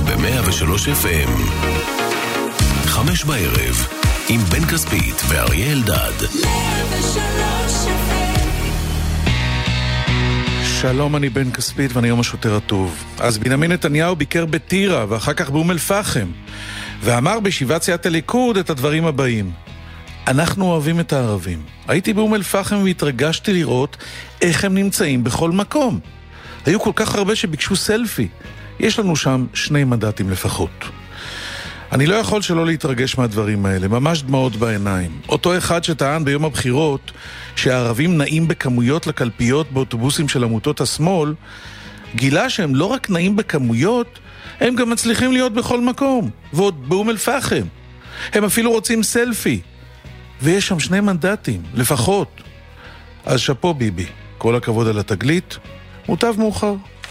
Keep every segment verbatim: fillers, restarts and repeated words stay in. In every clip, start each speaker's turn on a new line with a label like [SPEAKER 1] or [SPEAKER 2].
[SPEAKER 1] ב-מאה ושלוש אף אם. חמש בערב, עם בן כספית ואריה אלדד. מאה ושלוש אף אם.
[SPEAKER 2] שלום, אני בן כספית ואני יום השוטר הטוב. אז בנימין נתניהו ביקר בטירה ואחר כך באום אל-פחם, ואמר בישיבת סיעת הליכוד את הדברים הבאים: אנחנו אוהבים את הערבים. הייתי באום אל-פחם והתרגשתי לראות איך הם נמצאים בכל מקום. היו כל כך הרבה שביקשו סלפי. יש לנו שם שני מנדטים לפחות. אני לא יכול שלא להתרגש מהדברים האלה, ממש דמעות בעיניים. אותו אחד שטען ביום הבחירות שהערבים נעים בכמויות לקלפיות באוטובוסים של עמותות השמאל, גילה שהם לא רק נעים בכמויות, הם גם מצליחים להיות בכל מקום, ועוד באום אל-פחם. הם אפילו רוצים סלפי. ויש שם שני מנדטים, לפחות. אז שפו ביבי, כל הכבוד על התגלית, מוטב מאוחר.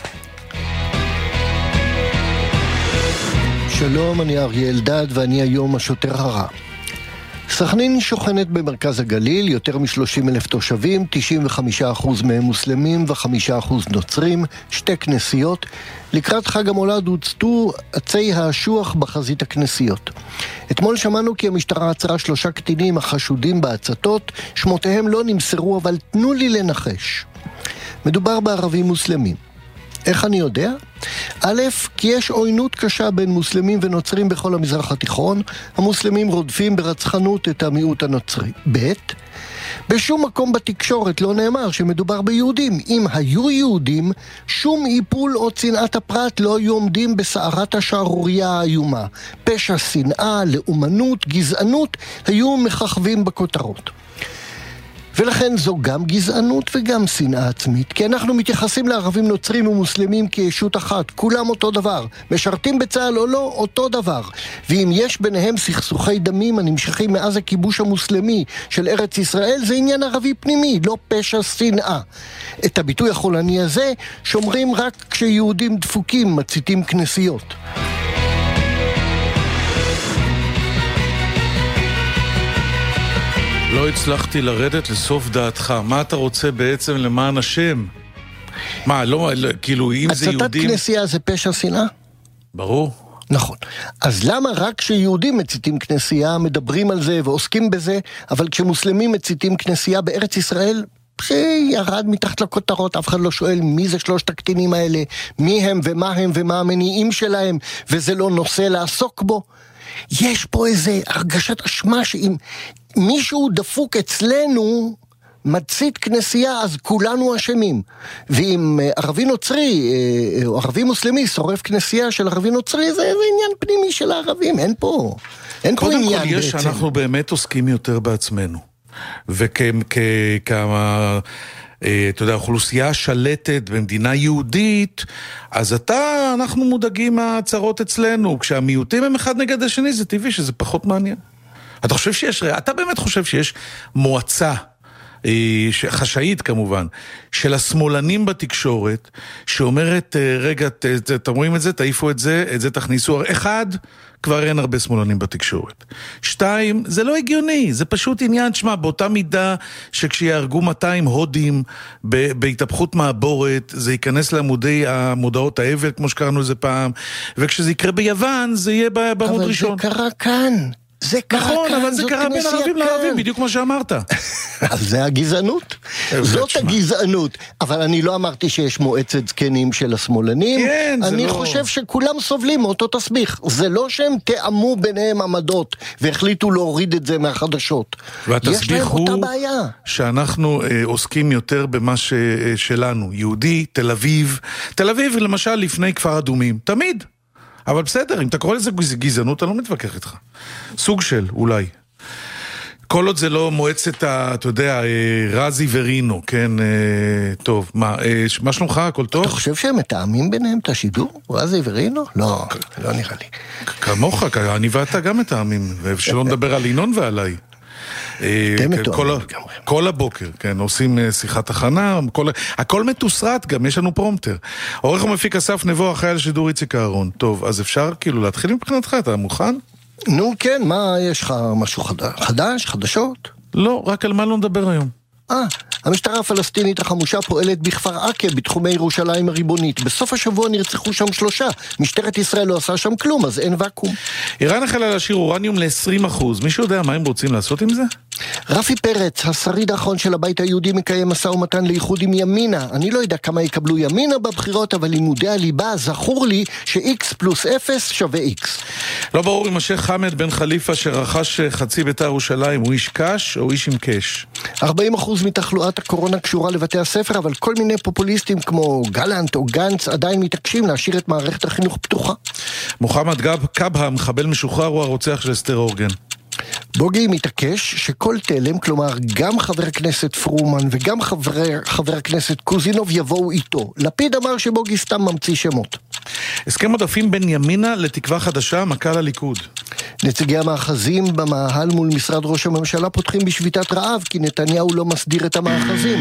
[SPEAKER 3] שלום, אני אריה אלדד ואני היום השוטר הרע. סכנין שוכנת במרכז הגליל, יותר מ-שלושים אלף תושבים, תשעים וחמישה אחוז מהם מוסלמים ו-חמישה אחוז נוצרים, שתי כנסיות. לקראת חג המולד הוצתו עצי האשוח בחזית הכנסיות. אתמול שמענו כי המשטרה עצרה שלושה קטינים החשודים בהצתות, שמותיהם לא נמסרו, אבל תנו לי לנחש. מדובר בערבים מוסלמים. איך אני יודע? א', כי יש עוינות קשה בין מוסלמים ונוצרים בכל המזרח התיכון. המוסלמים רודפים ברצחנות את המיעוט הנוצרי. ב', בשום מקום בתקשורת לא נאמר שמדובר ביהודים. אם היו יהודים, שום איפול או צנעת הפרט לא היו עומדים בסערת השערוריה האיומה. פשע, שנאה, לאומנות, גזענות היו מככבים בכותרות. ולכן זו גם גזענות וגם שנאה עצמית, כי אנחנו מתייחסים לערבים נוצרים ומוסלמים כישות אחת, כולם אותו דבר, משרתים בצהל או לא, אותו דבר. ואם יש ביניהם סכסוכי דמים הנמשכים מאז הכיבוש המוסלמי של ארץ ישראל, זה עניין ערבי פנימי, לא פשע שנאה. את הביטוי החולני הזה שומרים רק כשיהודים דפוקים מציתים כנסיות.
[SPEAKER 2] לא הצלחתי לרדת לסוף דעתך. מה אתה רוצה בעצם למען השם? מה, לא, כאילו, אם זה יהודים...
[SPEAKER 3] הצתת כנסייה זה פשע שנאה?
[SPEAKER 2] ברור.
[SPEAKER 3] נכון. אז למה רק כשיהודים מציתים כנסייה, מדברים על זה ועוסקים בזה, אבל כשמוסלמים מציתים כנסייה בארץ ישראל, שירד מתחת לכותרות, אף אחד לא שואל מי זה שלושת הקטינים האלה, מי הם ומה הם ומה המניעים שלהם, וזה לא נושא לעסוק בו. יש פה איזה הרגשת אשמה שאם מישהו דפוק אצלנו מצית כנסייה, אז כולנו אשמים. ואם ערבי נוצרי או ערבי מוסלמי שורף כנסייה של ערבי נוצרי, זה, זה עניין פנימי של הערבים. אין פה, אין פה עניין בעצם.
[SPEAKER 2] קודם כל יש שאנחנו באמת עוסקים יותר בעצמנו. וכמה... אתה יודע, אוכלוסייה שלטת במדינה יהודית, אז אתה, אנחנו מודאגים מהצרות אצלנו. כשהמיעוטים הם אחד נגד השני, זה טבעי שזה פחות מעניין. אתה חושב שיש, אתה באמת חושב שיש מועצה, חשאית כמובן, של השמאלנים בתקשורת, שאומרת, רגע, תאמרים את זה, תעיפו את זה, את זה תכניסו. אחד, כבר אין הרבה שמאלנים בתקשורת. שתיים, זה לא הגיוני, זה פשוט עניין, שמה, באותה מידה שכשיארגו מאתיים הודים בהתהפכות מעבורת, זה ייכנס לעמודי המודעות האבל, כמו שקראנו איזה פעם, וכשזה יקרה ביוון, זה יהיה בעמוד ראשון.
[SPEAKER 3] אבל זה קרה כאן. זה קרה
[SPEAKER 2] נכון,
[SPEAKER 3] כאן,
[SPEAKER 2] אבל זה קרה בין ערבים לערבים, בדיוק כמו שאמרת.
[SPEAKER 3] אז זה הגזענות. זאת הגזענות. אבל אני לא אמרתי שיש מועצת זקנים של השמאלנים.
[SPEAKER 2] כן, זה לא...
[SPEAKER 3] אני חושב שכולם סובלים מאותו תסביך. זה לא שהם תאמו ביניהם עמדות, והחליטו להוריד את זה מהחדשות.
[SPEAKER 2] והתסביך הוא שאנחנו עוסקים יותר במה שלנו. יהודי, תל אביב. תל אביב, למשל, לפני כפר אדומים. תמיד. אבל בסדר, אם אתה קורא לזה גזענות, אני לא מתווכח איתך. סוג של, אולי. כל עוד זה לא מועצת, אתה יודע, רזי ורינו, כן, טוב, מה, מה שלומך, הכל טוב?
[SPEAKER 3] אתה חושב שהם מתאמים ביניהם את השידור? רזי ורינו? לא, לא נראה לי.
[SPEAKER 2] כמוך, אני ואתה גם מתאמים, ושלא נדבר על ינון ועליי. כל הבוקר, כן, עושים שיחת הכנה, הכל מתוסרט גם, יש לנו פרומטר. עורך המפיק אסף נבו, אחראי על שידור איציק אהרון. טוב, אז אפשר כאילו להתחיל מבחינתך, אתה מוכן?
[SPEAKER 3] נו כן, מה, יש לך משהו חדש, חדשות?
[SPEAKER 2] לא, רק על מה לא נדבר היום.
[SPEAKER 3] אה, המשטרה הפלסטינית החמושה פועלת בכפר עקה בתחומי ירושלים הריבונית. בסוף השבוע נרצחו שם שלושה. משטרת ישראל לא עשה שם כלום, אז אין ואקום.
[SPEAKER 2] איראן החלה להשאיר אורניום ל-עשרים אחוז. מישהו יודע מה הם רוצים לעשות עם זה?
[SPEAKER 3] רפי פרץ, השריד האחרון של הבית היהודי, מקיים משא ומתן לאיחוד עם ימינה. אני לא יודע כמה יקבלו ימינה בבחירות, אבל לימודי הליבה זכור לי ש-X פלוס אפס שווה X.
[SPEAKER 2] לא ברור אם השייך חמד בן חליפה שרכש חצי בית"ר ירושלים הוא איש קש או איש עם קש.
[SPEAKER 3] ארבעים אחוז מתחלואת הקורונה קשורה לבתי הספר, אבל כל מיני פופוליסטים כמו גלנט או גנץ עדיין מתעקשים להשאיר את מערכת החינוך פתוחה.
[SPEAKER 2] מוחמד גב קבהה, מחבל משוחרר, הוא הרוצח של אסתר אורגן.
[SPEAKER 3] בוגי מתעקש שכל תלם, כלומר גם חבר הכנסת פרומן וגם חבר, חבר הכנסת קוזינוב יבואו איתו. לפיד אמר שבוגי סתם ממציא שמות.
[SPEAKER 2] הסכם עודפים בין ימינה לתקווה חדשה, מכה לליכוד.
[SPEAKER 3] נציגי המאחזים במאהל מול משרד ראש הממשלה פותחים בשביתת רעב, כי נתניהו לא מסדיר את המאחזים.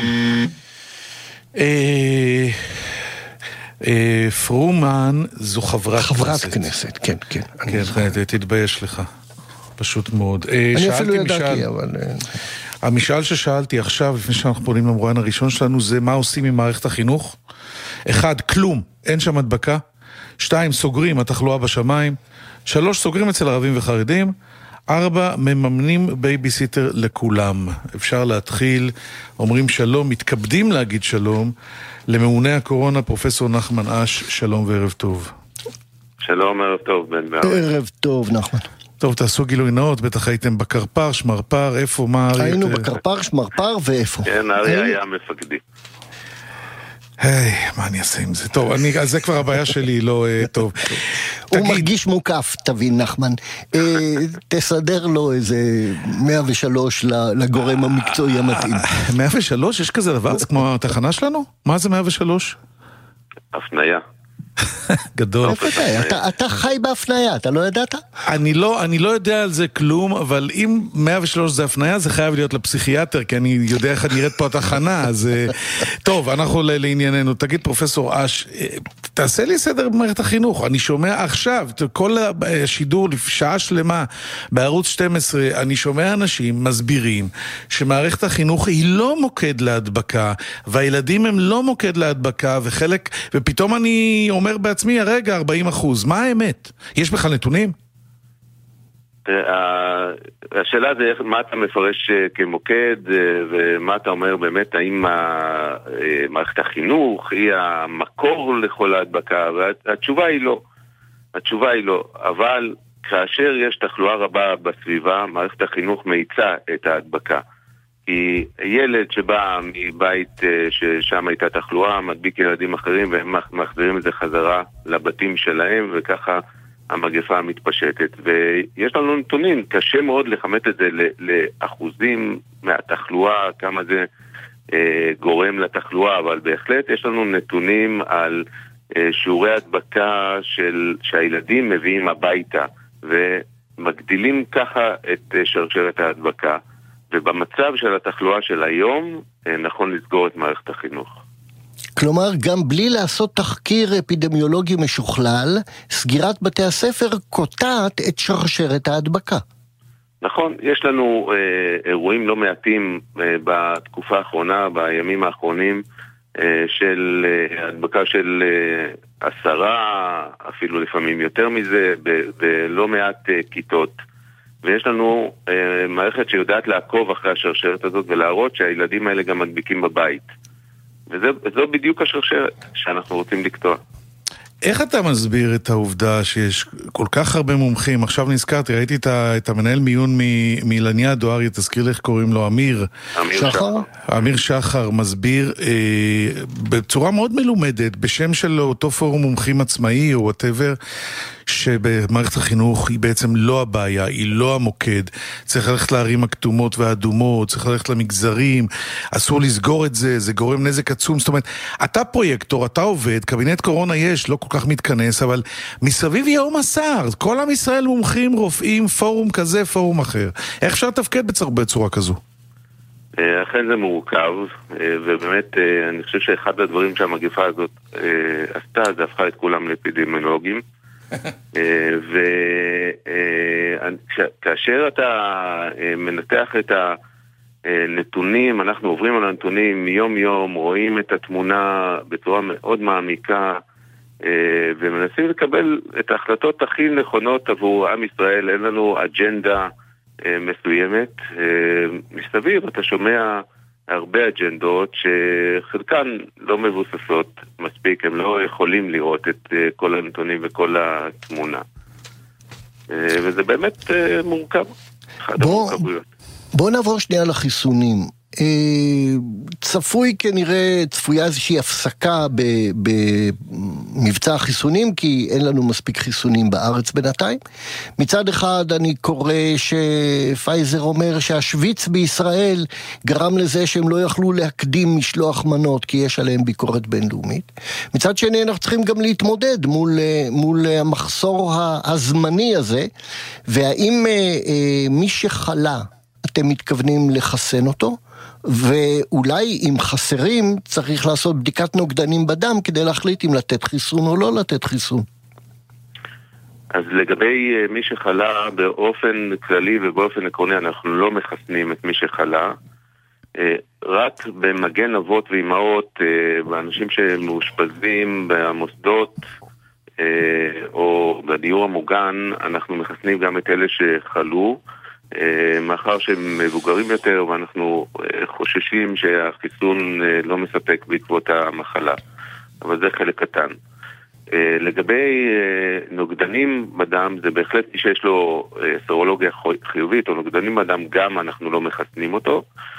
[SPEAKER 2] פרומן זו חברת כנסת.
[SPEAKER 3] חברת כנסת, כן, כן.
[SPEAKER 2] כן, תתבייש לך. פשוט מאוד.
[SPEAKER 3] אני אפילו ידעתי, אבל...
[SPEAKER 2] המשאל ששאלתי עכשיו, לפני שאנחנו פונים למרואיין הראשון שלנו, זה מה עושים עם מערכת החינוך? אחד, כלום, אין שם הדבקה. שתיים, סוגרים, התחלואה בשמיים. שלוש, סוגרים אצל ערבים וחרדים. ארבע, מממנים בייביסיטר לכולם. אפשר להתחיל, אומרים שלום, מתכבדים להגיד שלום, לממונה הקורונה, פרופסור נחמן אש, שלום וערב טוב.
[SPEAKER 4] שלום, ערב טוב, בן בערב.
[SPEAKER 3] ערב טוב, נחמן.
[SPEAKER 2] טוב, תעשו גילוי נאות, בטח הייתם בקרפר, שמרפר, איפה, מה...
[SPEAKER 3] היינו בקרפר, שמרפר, ואיפה?
[SPEAKER 4] כן, ארי היה מפקדי.
[SPEAKER 2] היי, מה אני אעשה עם זה? טוב, אני, אז זה כבר הבעיה שלי, לא טוב.
[SPEAKER 3] הוא מרגיש מוקף, תבין, נחמן. תסדר לו איזה מאה ושלוש לגורם המקצועי המתאים.
[SPEAKER 2] מאה ושלוש? יש כזה דבר? זה כמו התחנה שלנו? מה זה מאה ושלוש?
[SPEAKER 4] הפניה.
[SPEAKER 2] גדול.
[SPEAKER 3] אתה, אתה חי בהפניה, אתה לא ידעת?
[SPEAKER 2] אני לא, אני לא יודע על זה כלום, אבל אם מאה ושלוש זה הפניה, זה חייב להיות לפסיכיאטר, כי אני יודע איך אני ארד פה התחנה, אז טוב, אנחנו לענייננו. תגיד, פרופסור אש, תעשה לי סדר במערכת החינוך. אני שומע עכשיו, כל השידור שעה שלמה בערוץ שתים עשרה, אני שומע אנשים מסבירים שמערכת החינוך היא לא מוקד להדבקה, והילדים הם לא מוקד להדבקה, וחלק, ופתאום אני אומר בעצמי, הרגע, ארבעים אחוז. מה האמת? יש בכלל נתונים?
[SPEAKER 4] השאלה זה מה אתה מפרש כמוקד, ומה אתה אומר באמת, האם מערכת החינוך היא המקור לכל ההדבקה, והתשובה היא לא. התשובה היא לא. אבל כאשר יש תחלואה רבה בסביבה, מערכת החינוך מאיצה את ההדבקה. כי ילד שבא מבית ששם הייתה תחלואה, מדביק ילדים אחרים והם מחזירים את זה חזרה לבתים שלהם, וככה המגפה מתפשטת. ויש לנו נתונים, קשה מאוד לכמת את זה לאחוזים מהתחלואה, כמה זה אה, גורם לתחלואה, אבל בהחלט יש לנו נתונים על אה, שיעורי הדבקה של, שהילדים מביאים הביתה, ומגדילים ככה את אה, שרשרת ההדבקה. ובמצב של התחלואה של היום, נכון לסגור את מערכת החינוך.
[SPEAKER 3] כלומר, גם בלי לעשות תחקיר אפידמיולוגי משוכלל, סגירת בתי הספר קוטעת את שרשרת ההדבקה.
[SPEAKER 4] נכון, יש לנו אה, אירועים לא מעטים אה, בתקופה האחרונה, בימים האחרונים, אה, של אה, הדבקה של אה, עשרה, אפילו לפעמים יותר מזה, בלא מעט אה, כיתות. ויש לנו אה, מערכת שיודעת לעקוב אחרי השרשרת הזאת ולהראות שהילדים האלה גם מדביקים בבית. וזו בדיוק השרשרת שאנחנו רוצים לקטוע.
[SPEAKER 2] איך אתה מסביר את העובדה שיש כל כך הרבה מומחים? עכשיו נזכרתי, ראיתי את המנהל מיון מילניה דואריה, תזכיר לך קוראים לו אמיר.
[SPEAKER 4] אמיר שחר.
[SPEAKER 2] אמיר שחר מסביר אה, בצורה מאוד מלומדת, בשם של אותו פורום מומחים עצמאי או whatever, שבמערכת החינוך היא בעצם לא הבעיה, היא לא המוקד. צריך ללכת לערים הכתומות והאדומות, צריך ללכת למגזרים, אסור לסגור את זה, זה גורם נזק עצום. זאת אומרת, אתה פרויקטור, אתה עובד, קבינט קורונה יש, לא כל כך מתכנס, אבל מסביב יום עשר, כל עם ישראל מומחים, רופאים, פורום כזה, פורום אחר. איך אפשר לתפקד בצורה, בצורה כזו?
[SPEAKER 4] אכן זה מורכב, ובאמת אני חושב שאחד הדברים שהמגפה הזאת עשתה, זה הפכה את כולם לאפידמיולוגים. וכאשר אתה מנתח את נתונים, אנחנו עוברים על הנתונים מיום יום, רואים את התמונה בצורה מאוד מעמיקה, ומנסים לקבל את ההחלטות הכי נכונות עבור עם ישראל. אין לנו אג'נדה מסוימת. מסביב אתה שומע הרבה אג'נדות שחלקן לא מבוססות מספיק, הם לא יכולים לראות את כל הנתונים וכל התמונה. וזה באמת מורכב.
[SPEAKER 3] בוא, בוא נעבור שנייה לחיסונים. צפוי כנראה, צפויה איזושהי הפסקה במבצע החיסונים, כי אין לנו מספיק חיסונים בארץ בינתיים. מצד אחד אני קורא שפייזר אומר שהשוויץ בישראל גרם לזה שהם לא יכלו להקדים משלוח מנות, כי יש עליהם ביקורת בינלאומית. מצד שני אנחנו צריכים גם להתמודד מול, מול המחסור הזמני הזה, והאם מי שחלה אתם מתכוונים לחסן אותו? ואולי אם חסרים צריך לעשות בדיקת נוגדנים בדם כדי להחליט אם לתת חיסון או לא לתת חיסון.
[SPEAKER 4] אז לגבי מי שחלה באופן כללי ובאופן עקרוני אנחנו לא מחסנים את מי שחלה, רק במגן אבות ואימהות, באנשים שמאושפזים במוסדות או בדיור המוגן, אנחנו מחסנים גם את אלה שחלו, מאחר שהם מבוגרים יותר ואנחנו חוששים שהחיסון לא מספק בעקבות המחלה, אבל זה חלק קטן. לגבי נוגדנים בדם, זה בהחלט מי שיש לו סרולוגיה חיובית או נוגדנים בדם, גם אנחנו לא מחסנים אותו,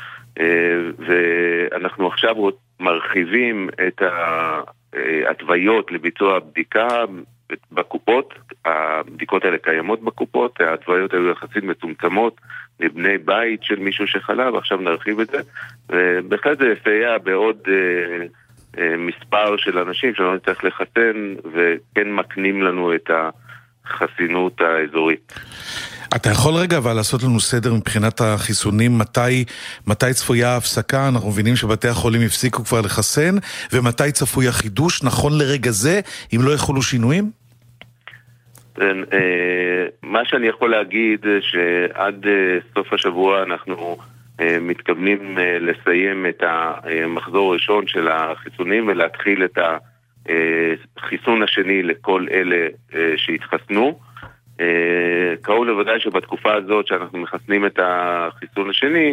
[SPEAKER 4] ואנחנו עכשיו מרחיבים את ההתוויות לביצוע בדיקה בקופות. הבדיקות האלה קיימות בקופות, ההתוויות האלה יחסית מצומצמות לבני בית של מישהו שחלה, ועכשיו נרחיב את זה, ובכלל זה יסייע בעוד אה, אה, מספר של אנשים שלא נצטרך לחסן, וכן מקנים לנו את החסינות האזורית.
[SPEAKER 2] אתה יכול רגע אבל לעשות לנו סדר מבחינת החיסונים, מתי, מתי צפויה ההפסקה? אנחנו מבינים שבתי החולים הפסיקו כבר לחסן, ומתי צפוי החידוש, נכון לרגע זה, אם לא יכולו שינויים?
[SPEAKER 4] מה שאני יכול להגיד שעד סוף השבוע אנחנו מתכוונים לסיים את המחזור הראשון של החיסונים ולהתחיל את החיסון השני לכל אלה שהתחסנו. קרוב לוודאי שבתקופה הזאת שאנחנו מחסנים את החיסון השני,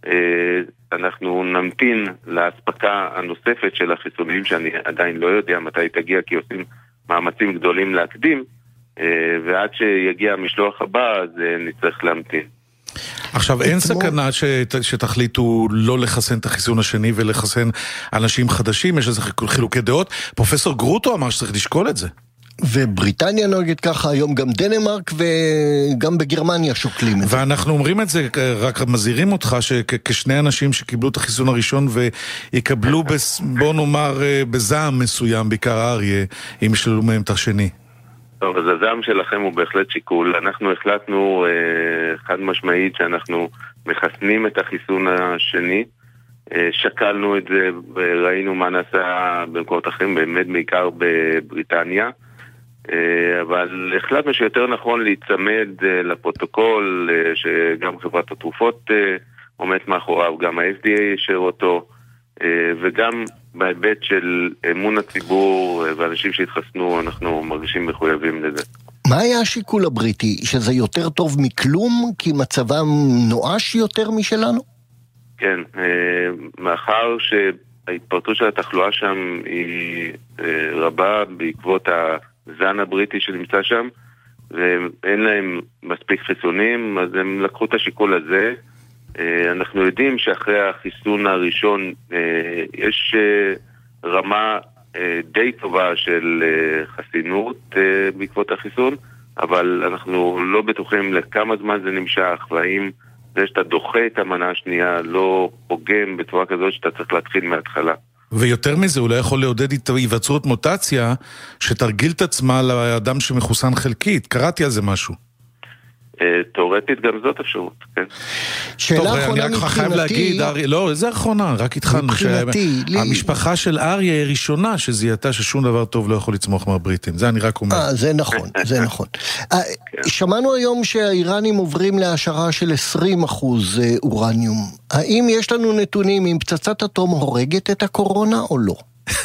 [SPEAKER 4] אנחנו נמתין להספקה הנוספת של החיסונים, שאני עדיין לא יודע מתי תגיע, כי עושים מאמצים גדולים להקדים, ועד שיגיע המשלוח הבא אז נצטרך להמתין.
[SPEAKER 2] עכשיו אין סכנה שת, שתחליטו לא לחסן את החיסון השני ולחסן אנשים חדשים? יש איזה חילוקי דעות? פרופסור גרוטו אמר שצריך לשקול את זה.
[SPEAKER 3] ובריטניה נוהגת ככה, היום גם דנמרק וגם בגרמניה שוקלים את זה.
[SPEAKER 2] ואנחנו אומרים את זה, רק מזהירים אותך שכשני אנשים שקיבלו את החיסון הראשון ויקבלו, בוא נאמר, בזעם מסוים, בעיקר אריה, אם ישללו מהם את השני.
[SPEAKER 4] טוב, אז הזעם שלכם הוא בהחלט שיקול. אנחנו החלטנו אה, חד משמעית שאנחנו מחסנים את החיסון השני, אה, שקלנו את זה וראינו מה נעשה במקומות אחרים, באמת בעיקר בבריטניה, אה, אבל החלטנו שיותר נכון להצמד אה, לפרוטוקול, אה, שגם חברת התרופות אה, עומדת מאחוריו, גם ה-אף די איי אישר אותו, אה, וגם בהיבט של אמון הציבור ואנשים שהתחסנו, אנחנו מרגישים מחויבים לזה.
[SPEAKER 3] מה היה השיקול הבריטי? שזה יותר טוב מכלום? כי מצבם נואש יותר משלנו?
[SPEAKER 4] כן, מאחר שההתפרטות של התחלואה שם היא רבה בעקבות הזן הבריטי שנמצא שם, ואין להם מספיק חיסונים, אז הם לקחו את השיקול הזה. אנחנו יודעים שאחרי החיסון הראשון יש רמה די טובה של חסינות בעקבות החיסון, אבל אנחנו לא בטוחים לכמה זמן זה נמשך, והאם זה שאתה דוחה את המנה השנייה לא פוגם בצורה כזאת שאתה צריך להתחיל מההתחלה.
[SPEAKER 2] ויותר מזה, הוא לא יכול לעודד היווצרות מוטציה שתרגיל את עצמה לאדם שמחוסן חלקית. קראתי על זה משהו.
[SPEAKER 4] תיאורטית גם זאת אפשרות, כן.
[SPEAKER 3] שאלה אחרונה
[SPEAKER 2] מבחינתי... אני חייב להגיד, לא, זה האחרונה, רק התחלנו. המשפחה של אריה היא ראשונה שזיהתה ששום דבר טוב לא יכול לצמוח מהבריטים. זה אני רק אומר.
[SPEAKER 3] זה נכון, זה נכון. שמענו היום שהאיראנים עוברים להשערה של עשרים אחוז אורניום. האם יש לנו נתונים אם פצצת אטום הורגת את הקורונה או לא?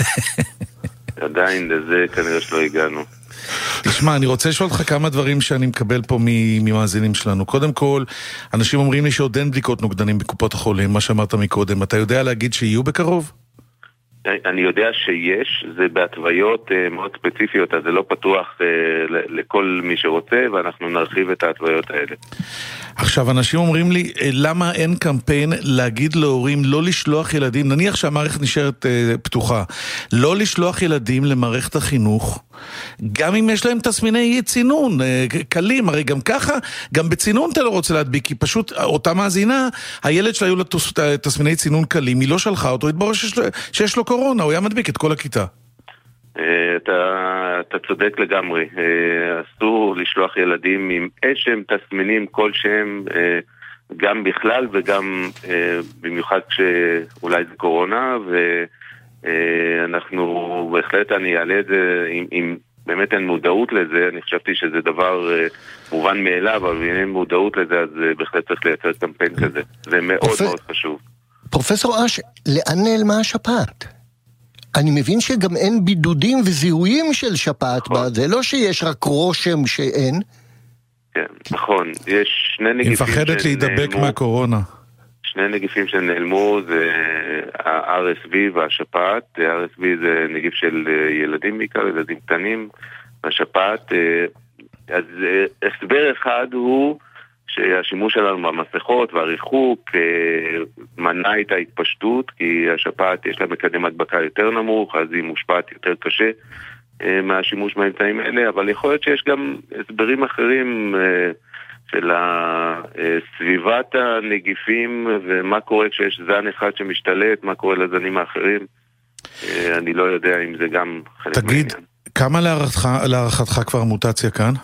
[SPEAKER 4] עדיין לזה כנראה שלא הגענו.
[SPEAKER 2] תשמע, אני רוצה לשאול אותך כמה דברים שאני מקבל פה ממאזינים שלנו. קודם כל, אנשים אומרים לי שעוד אין בדיקות נוגדנים בקופות החולים, מה שאמרת מקודם. אתה יודע להגיד שיהיו בקרוב?
[SPEAKER 4] אני יודע שיש, זה בהתוויות מאוד ספציפיות, אז זה לא פתוח לכל מי שרוצה, ואנחנו נרחיב את ההתוויות האלה.
[SPEAKER 2] עכשיו, אנשים אומרים לי, למה אין קמפיין להגיד להורים לא לשלוח ילדים, נניח שהמערכת נשארת פתוחה, לא לשלוח ילדים למערכת החינוך, גם אם יש להם תסמיני צינון קלים, הרי גם ככה, גם בצינון אתה לא רוצה להדביק, כי פשוט אותה מאזינה, הילד שלה היו לה תסמיני צינון קלים, היא לא שלחה אותו, התברר שיש, שיש לו קורונה, הוא היה מדביק את כל הכיתה.
[SPEAKER 4] אתה, אתה צודק לגמרי, אסור לשלוח ילדים עם איזשהם תסמינים כלשהם, גם בכלל וגם במיוחד כשאולי זה קורונה, ואנחנו בהחלט אני אעלה את זה, אם, אם באמת אין מודעות לזה, אני חשבתי שזה דבר מובן מאליו, אבל אם אין מודעות לזה, אז בהחלט צריך לייצר קמפיין כזה, זה מאוד פרופ... מאוד חשוב.
[SPEAKER 3] פרופסור אש, לאן נעלמה השפעת? אני מבין שגם אין בידודים וזיהויים של שפעת, נכון. זה לא שיש רק רושם שאין.
[SPEAKER 4] כן, נכון. יש שני נגיפים שנעלמו.
[SPEAKER 2] היא מפחדת להידבק מהקורונה.
[SPEAKER 4] שני נגיפים שנעלמו זה ה-אר אס וי והשפעת. ה-אר אס וי זה נגיף של ילדים בעיקר, ילדים קטנים. והשפעת, אז הסבר אחד הוא שהשימוש שלנו במסכות והריחוק מנע את ההתפשטות, כי השפעת יש לה מקדם הדבקה יותר נמוך, אז היא מושפעת יותר קשה מהשימוש באמצעים האלה, אבל יכול להיות שיש גם הסברים אחרים של סביבת הנגיפים ומה קורה כשיש זן אחד שמשתלט, מה קורה לזנים האחרים. אני לא יודע אם זה גם חלק מהעניין.
[SPEAKER 2] תגיד, כמה להערכתך, להערכתך כבר המוטציה כאן?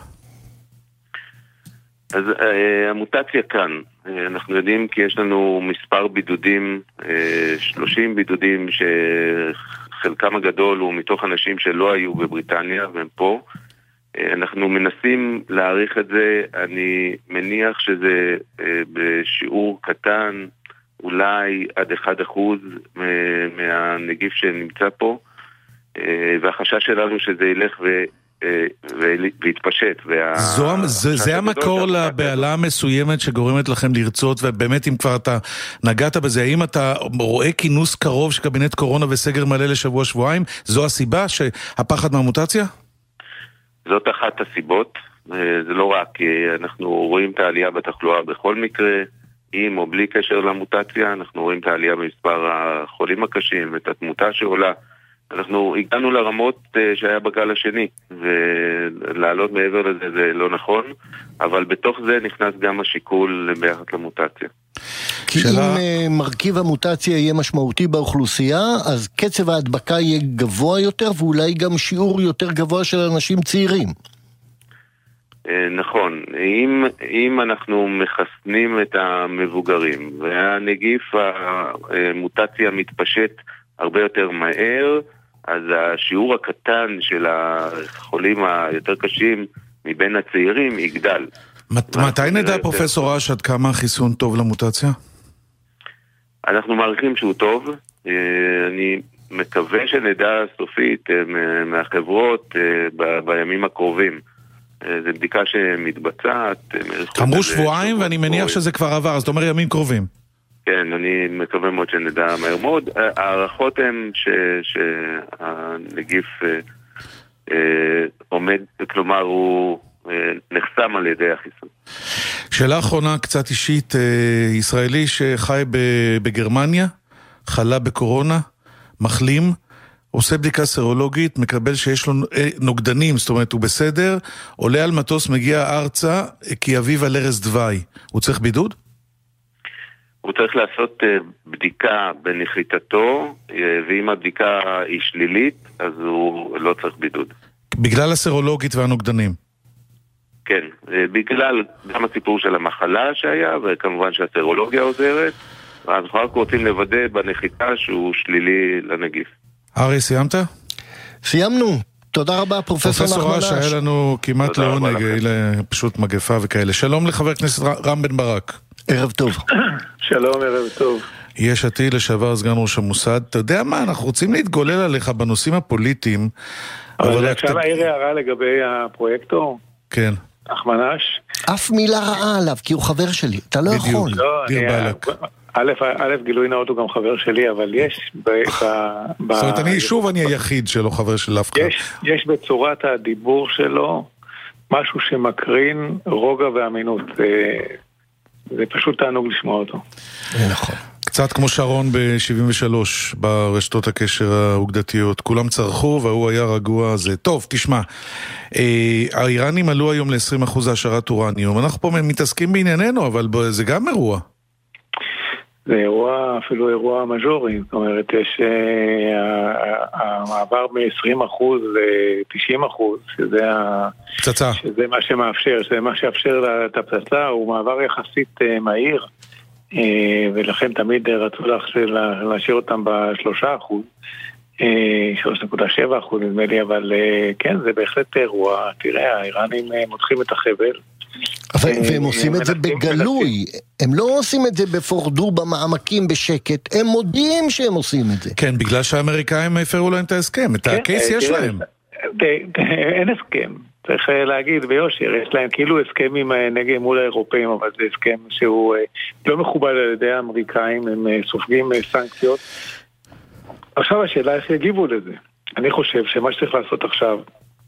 [SPEAKER 4] אז uh, המוטציה כאן, uh, אנחנו יודעים כי יש לנו מספר בידודים, uh, שלושים בידודים שחלקם הגדול הוא מתוך אנשים שלא היו בבריטניה והם פה. uh, אנחנו מנסים להעריך את זה, אני מניח שזה uh, בשיעור קטן, אולי עד אחד אחוז מהנגיף שנמצא פה, uh, והחשש שלנו שזה ילך ו... והתפשט.
[SPEAKER 2] זה המקור לבעלה המסוימת שגורמת לכם לרצות, ובאמת אם כבר אתה נגעת בזה, האם אתה רואה כינוס קרוב של קבינט קורונה וסגר מלא לשבוע שבועיים? זו הסיבה שהפחד מהמוטציה?
[SPEAKER 4] זאת אחת הסיבות, זה לא רק, אנחנו רואים את העלייה בתחלואה בכל מקרה, עם או בלי קשר למוטציה, אנחנו רואים את העלייה במספר החולים הקשים, את התמותה שעולה, אנחנו הגענו לרמות שהיה בגל השני, ולעלות מעבר לזה זה לא נכון, אבל בתוך זה נכנס גם השיקול ביחד למוטציה.
[SPEAKER 3] כי אם מרכיב המוטציה יהיה משמעותי באוכלוסייה, אז קצב ההדבקה יהיה גבוה יותר, ואולי גם שיעור יותר גבוה של אנשים צעירים.
[SPEAKER 4] נכון, אם, אם אנחנו מחסנים את המבוגרים, והנגיף המוטציה מתפשט הרבה יותר מהר, אז השיעור הקטן של החולים היותר קשים מבין הצעירים יגדל.
[SPEAKER 2] מתי נדע, פרופסור אש, עד כמה החיסון טוב למוטציה?
[SPEAKER 4] אנחנו מעריכים שהוא טוב. אני מקווה שנדע סופית מהחברות בימים הקרובים. זו בדיקה שמתבצעת.
[SPEAKER 2] אמרו שבועיים ואני מניח שזה כבר עבר, זאת אומרת ימים קרובים.
[SPEAKER 4] כן, אני מקווה מאוד שנדע מהר מאוד. הערכות הן שהנגיף עומד, כלומר הוא נחסם על ידי החיסון.
[SPEAKER 2] שאלה אחרונה קצת אישית, ישראלי שחי בגרמניה, חלה בקורונה, מחלים, עושה בדיקה סרולוגית, מקבל שיש לו נוגדנים, זאת אומרת הוא בסדר, עולה על מטוס, מגיע ארצה, כי אביו על ערש דווי. הוא צריך בידוד?
[SPEAKER 4] הוא צריך לעשות בדיקה בנחיתתו, ואם הבדיקה היא שלילית, אז הוא לא צריך בידוד.
[SPEAKER 2] בגלל הסרולוגית והנוגדנים?
[SPEAKER 4] כן. בגלל גם הסיפור של המחלה שהיה, וכמובן שהסרולוגיה עוזרת, אנחנו רק רוצים לוודא בנחיתה שהוא שלילי לנגיף.
[SPEAKER 2] ארי, סיימת?
[SPEAKER 3] סיימנו. תודה רבה, פרופסור נחמן אש.
[SPEAKER 2] שהיה לנו כמעט לעונג, פשוט מגפה וכאלה. שלום לחבר הכנסת רם בן ברק.
[SPEAKER 3] ערב טוב.
[SPEAKER 5] שלום, ערב טוב.
[SPEAKER 2] יש עתיד לשעבר סגן ראש המוסד. אתה יודע מה, אנחנו רוצים להתגולל עליך בנושאים הפוליטיים.
[SPEAKER 5] אבל עכשיו העיר הערה לגבי הפרויקטור?
[SPEAKER 2] כן.
[SPEAKER 5] נחמן אש?
[SPEAKER 3] אף מילה רעה עליו, כי הוא חבר שלי. אתה לא יכול.
[SPEAKER 2] דיר בלק.
[SPEAKER 5] א', א', גילוי נאות הוא גם חבר שלי, אבל יש ב...
[SPEAKER 2] זאת אומרת, אני שוב אני היחיד שלו חבר של אף אחד.
[SPEAKER 5] יש בצורת הדיבור שלו משהו שמקרין רוגע ואמינות. זה פשוט תענוג לשמוע אותו.
[SPEAKER 3] נכון.
[SPEAKER 2] קצת כמו שרון ב-שבעים ושלוש ברשתות הקשר האוגדתיות, כולם צרחו והוא היה רגוע. זה טוב, תשמע, אה, האיראנים עלו היום ל-עשרים אחוז העשרת אורניום, אנחנו פה מתעסקים בענייננו, אבל זה גם אירוע.
[SPEAKER 5] זה אירוע, אפילו אירוע מז'ורי, זאת אומרת, יש המעבר מ-עשרים אחוז ל-תשעים אחוז, שזה
[SPEAKER 2] פצצה.
[SPEAKER 5] שזה מה שמאפשר, שזה מה שאפשר את הפצצה, הוא מעבר יחסית מהיר, ולכן תמיד רצו להשאיר אותם בשלושה אחוז, שלוש נקודה שבע אחוז נדמה לי, אבל כן, זה בהחלט אירוע. תראה, האיראנים מותחים את החבל,
[SPEAKER 3] והם עושים את זה בגלוי, הם לא עושים את זה בפורדו במעמקים בשקט, הם מודיעים שהם עושים את זה.
[SPEAKER 2] כן, בגלל שהאמריקאים הפרו להם את ההסכם, את הקייס יש להם.
[SPEAKER 5] אין הסכם, צריך להגיד ביושר, יש להם כאילו הסכמים נגד מול האירופאים, אבל זה הסכם שהוא לא מכובד על ידי האמריקאים, הם סופגים סנקציות. עכשיו השאלה איך יגיבו לזה. אני חושב שמה שצריך לעשות עכשיו,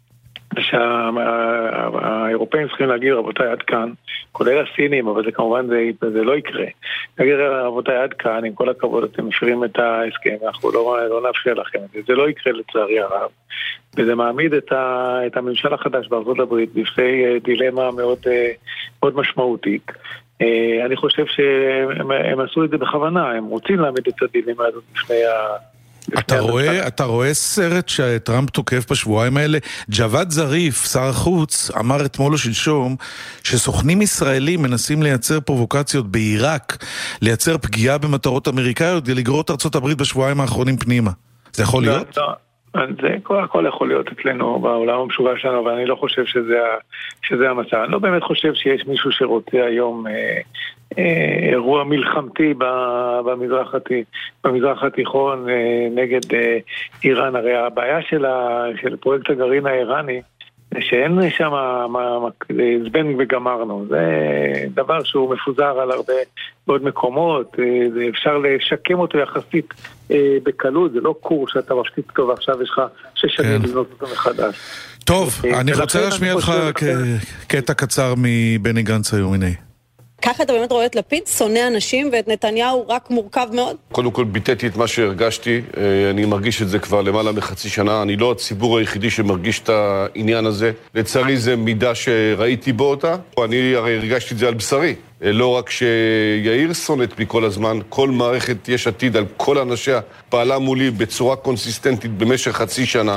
[SPEAKER 5] שהאירופאים צריכים להגיד רבותיי עד כאן, כולל הסינים, אבל זה כמובן זה, זה לא יקרה. להגיד רבותיי עד כאן, עם כל הכבוד אתם מפרים את ההסכם, אנחנו לא, לא נאפשר לכם את זה. זה לא יקרה לצערי הרב, וזה מעמיד את, ה, את הממשל החדש בארצות הברית בפני דילמה מאוד, מאוד משמעותית. אני חושב שהם הם עשו את זה בכוונה, הם רוצים להעמיד את הדילמה הזאת בפני ה...
[SPEAKER 2] אתה רואה, אתה רואה סרט שטראמפ תוקף בשבועיים האלה? ג'וואד זריף, שר החוץ, אמר אתמול או שלשום שסוכנים ישראלים מנסים לייצר פרובוקציות בעיראק, לייצר פגיעה במטרות אמריקאיות כדי לגרור את ארצות הברית בשבועיים האחרונים פנימה. זה יכול להיות?
[SPEAKER 5] לא, לא. זה הכל יכול להיות אצלנו בעולם המשוגע שלנו, אבל אני לא חושב שזה, שזה המצב. אני לא באמת חושב שיש מישהו שרוצה היום אה, אה, אירוע מלחמתי במזרח, במזרח התיכון אה, נגד אה, איראן. הרי הבעיה של, ה, של פרויקט הגרעין האיראני זה שאין שם זבנג וגמרנו. זה דבר שהוא מפוזר על הרבה מאוד מקומות, זה אפשר לשקם אותו יחסית בקלות, זה לא קורס שאתה משתית טוב ועכשיו יש לך שש שנים לבנות אותו מחדש.
[SPEAKER 2] טוב, אני רוצה להשמיע לך קטע קצר מבני גנץ היום, הנה.
[SPEAKER 6] ככה אתה באמת רואה את לפיד, שונא אנשים, ואת נתניהו רק מורכב מאוד?
[SPEAKER 7] קודם כל ביטאתי את מה שהרגשתי, אני מרגיש את זה כבר למעלה מחצי שנה, אני לא הציבור היחידי שמרגיש את העניין הזה, לצערי זה מידה שראיתי בו אותה, אני הרי הרגשתי את זה על בשרי, לא רק שיאיר שונאת לי כל הזמן, כל מערכת יש עתיד על כל אנשיה פעלה מולי בצורה קונסיסטנטית במשך חצי שנה.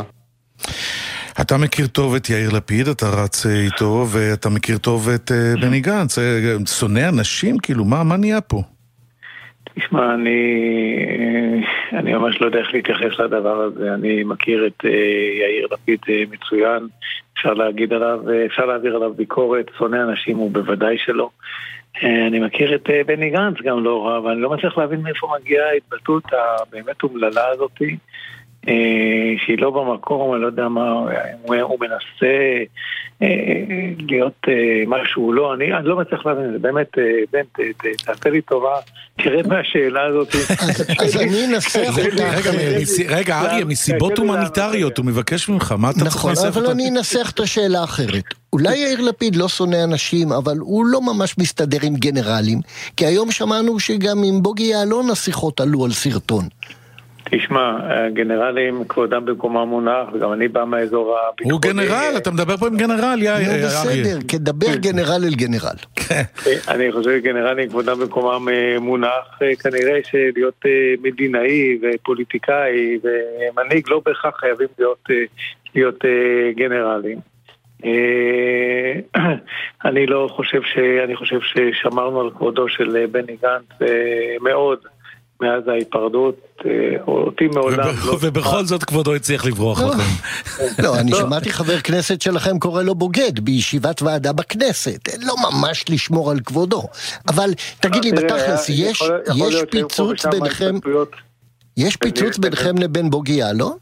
[SPEAKER 2] אתה מכיר טוב את יאיר לפיד, אתה רץ איתו, ואתה מכיר טוב את בני גנץ, שונא אנשים, כאילו, מה, מה נהיה פה?
[SPEAKER 5] תשמע, אני, אני ממש לא יודע איך להתייחס לדבר הזה, אני מכיר את יאיר לפיד מצוין, אפשר להגיד עליו, אפשר להעביר עליו ביקורת, שונא אנשים הוא בוודאי שלא. אני מכיר את בני גנץ גם לא רע, ואני לא מצליח להבין מאיפה מגיעה ההתבטאות הבאמת אומללה הזאתי, שהיא לא במקום, אני לא יודע מה, הוא מנסה להיות משהו לא, אני לא מצליח להבין, זה באמת, בן, תעשה לי טובה, תרד מהשאלה הזאת.
[SPEAKER 3] אז אני אנסח אותך.
[SPEAKER 2] רגע, אריה, מסיבות הומניטריות, הוא מבקש ממך, מה אתה צריך לנסח אותך?
[SPEAKER 3] נכון, אבל אני אנסח את השאלה אחרת. אולי יאיר לפיד לא שונא אנשים, אבל הוא לא ממש מסתדר עם גנרלים, כי היום שמענו שגם עם בוגי יעלון השיחות עלו על סרטון.
[SPEAKER 5] תשמע, הגנרלים כבודם במקומם מונח, וגם אני בא מהאזור הביקורי.
[SPEAKER 2] הוא גנרל, אתה מדבר פה עם גנרל, יאיר.
[SPEAKER 3] בסדר, כדבר גנרל אל גנרל.
[SPEAKER 5] אני חושב שגנרלים כבודם במקומם מונח, כנראה שלהיות מדינאי ופוליטיקאי ומנהיג לא בהכרח חייבים להיות גנרלים. אני לא חושב ש... אני חושב ששמרנו על כבודו של בני גנץ מאוד מאז ההיפרדות, אותי מעולם...
[SPEAKER 2] ובכל זאת כבודו הצליח לברוח לכם.
[SPEAKER 3] לא, אני שמעתי חבר כנסת שלכם קורא לו בוגד בישיבת ועדה בכנסת. לא ממש לשמור על כבודו. אבל תגיד לי בתכלס, יש פיצוץ ביניכם... יש פיצוץ ביניכם לבין בוגיה, לא?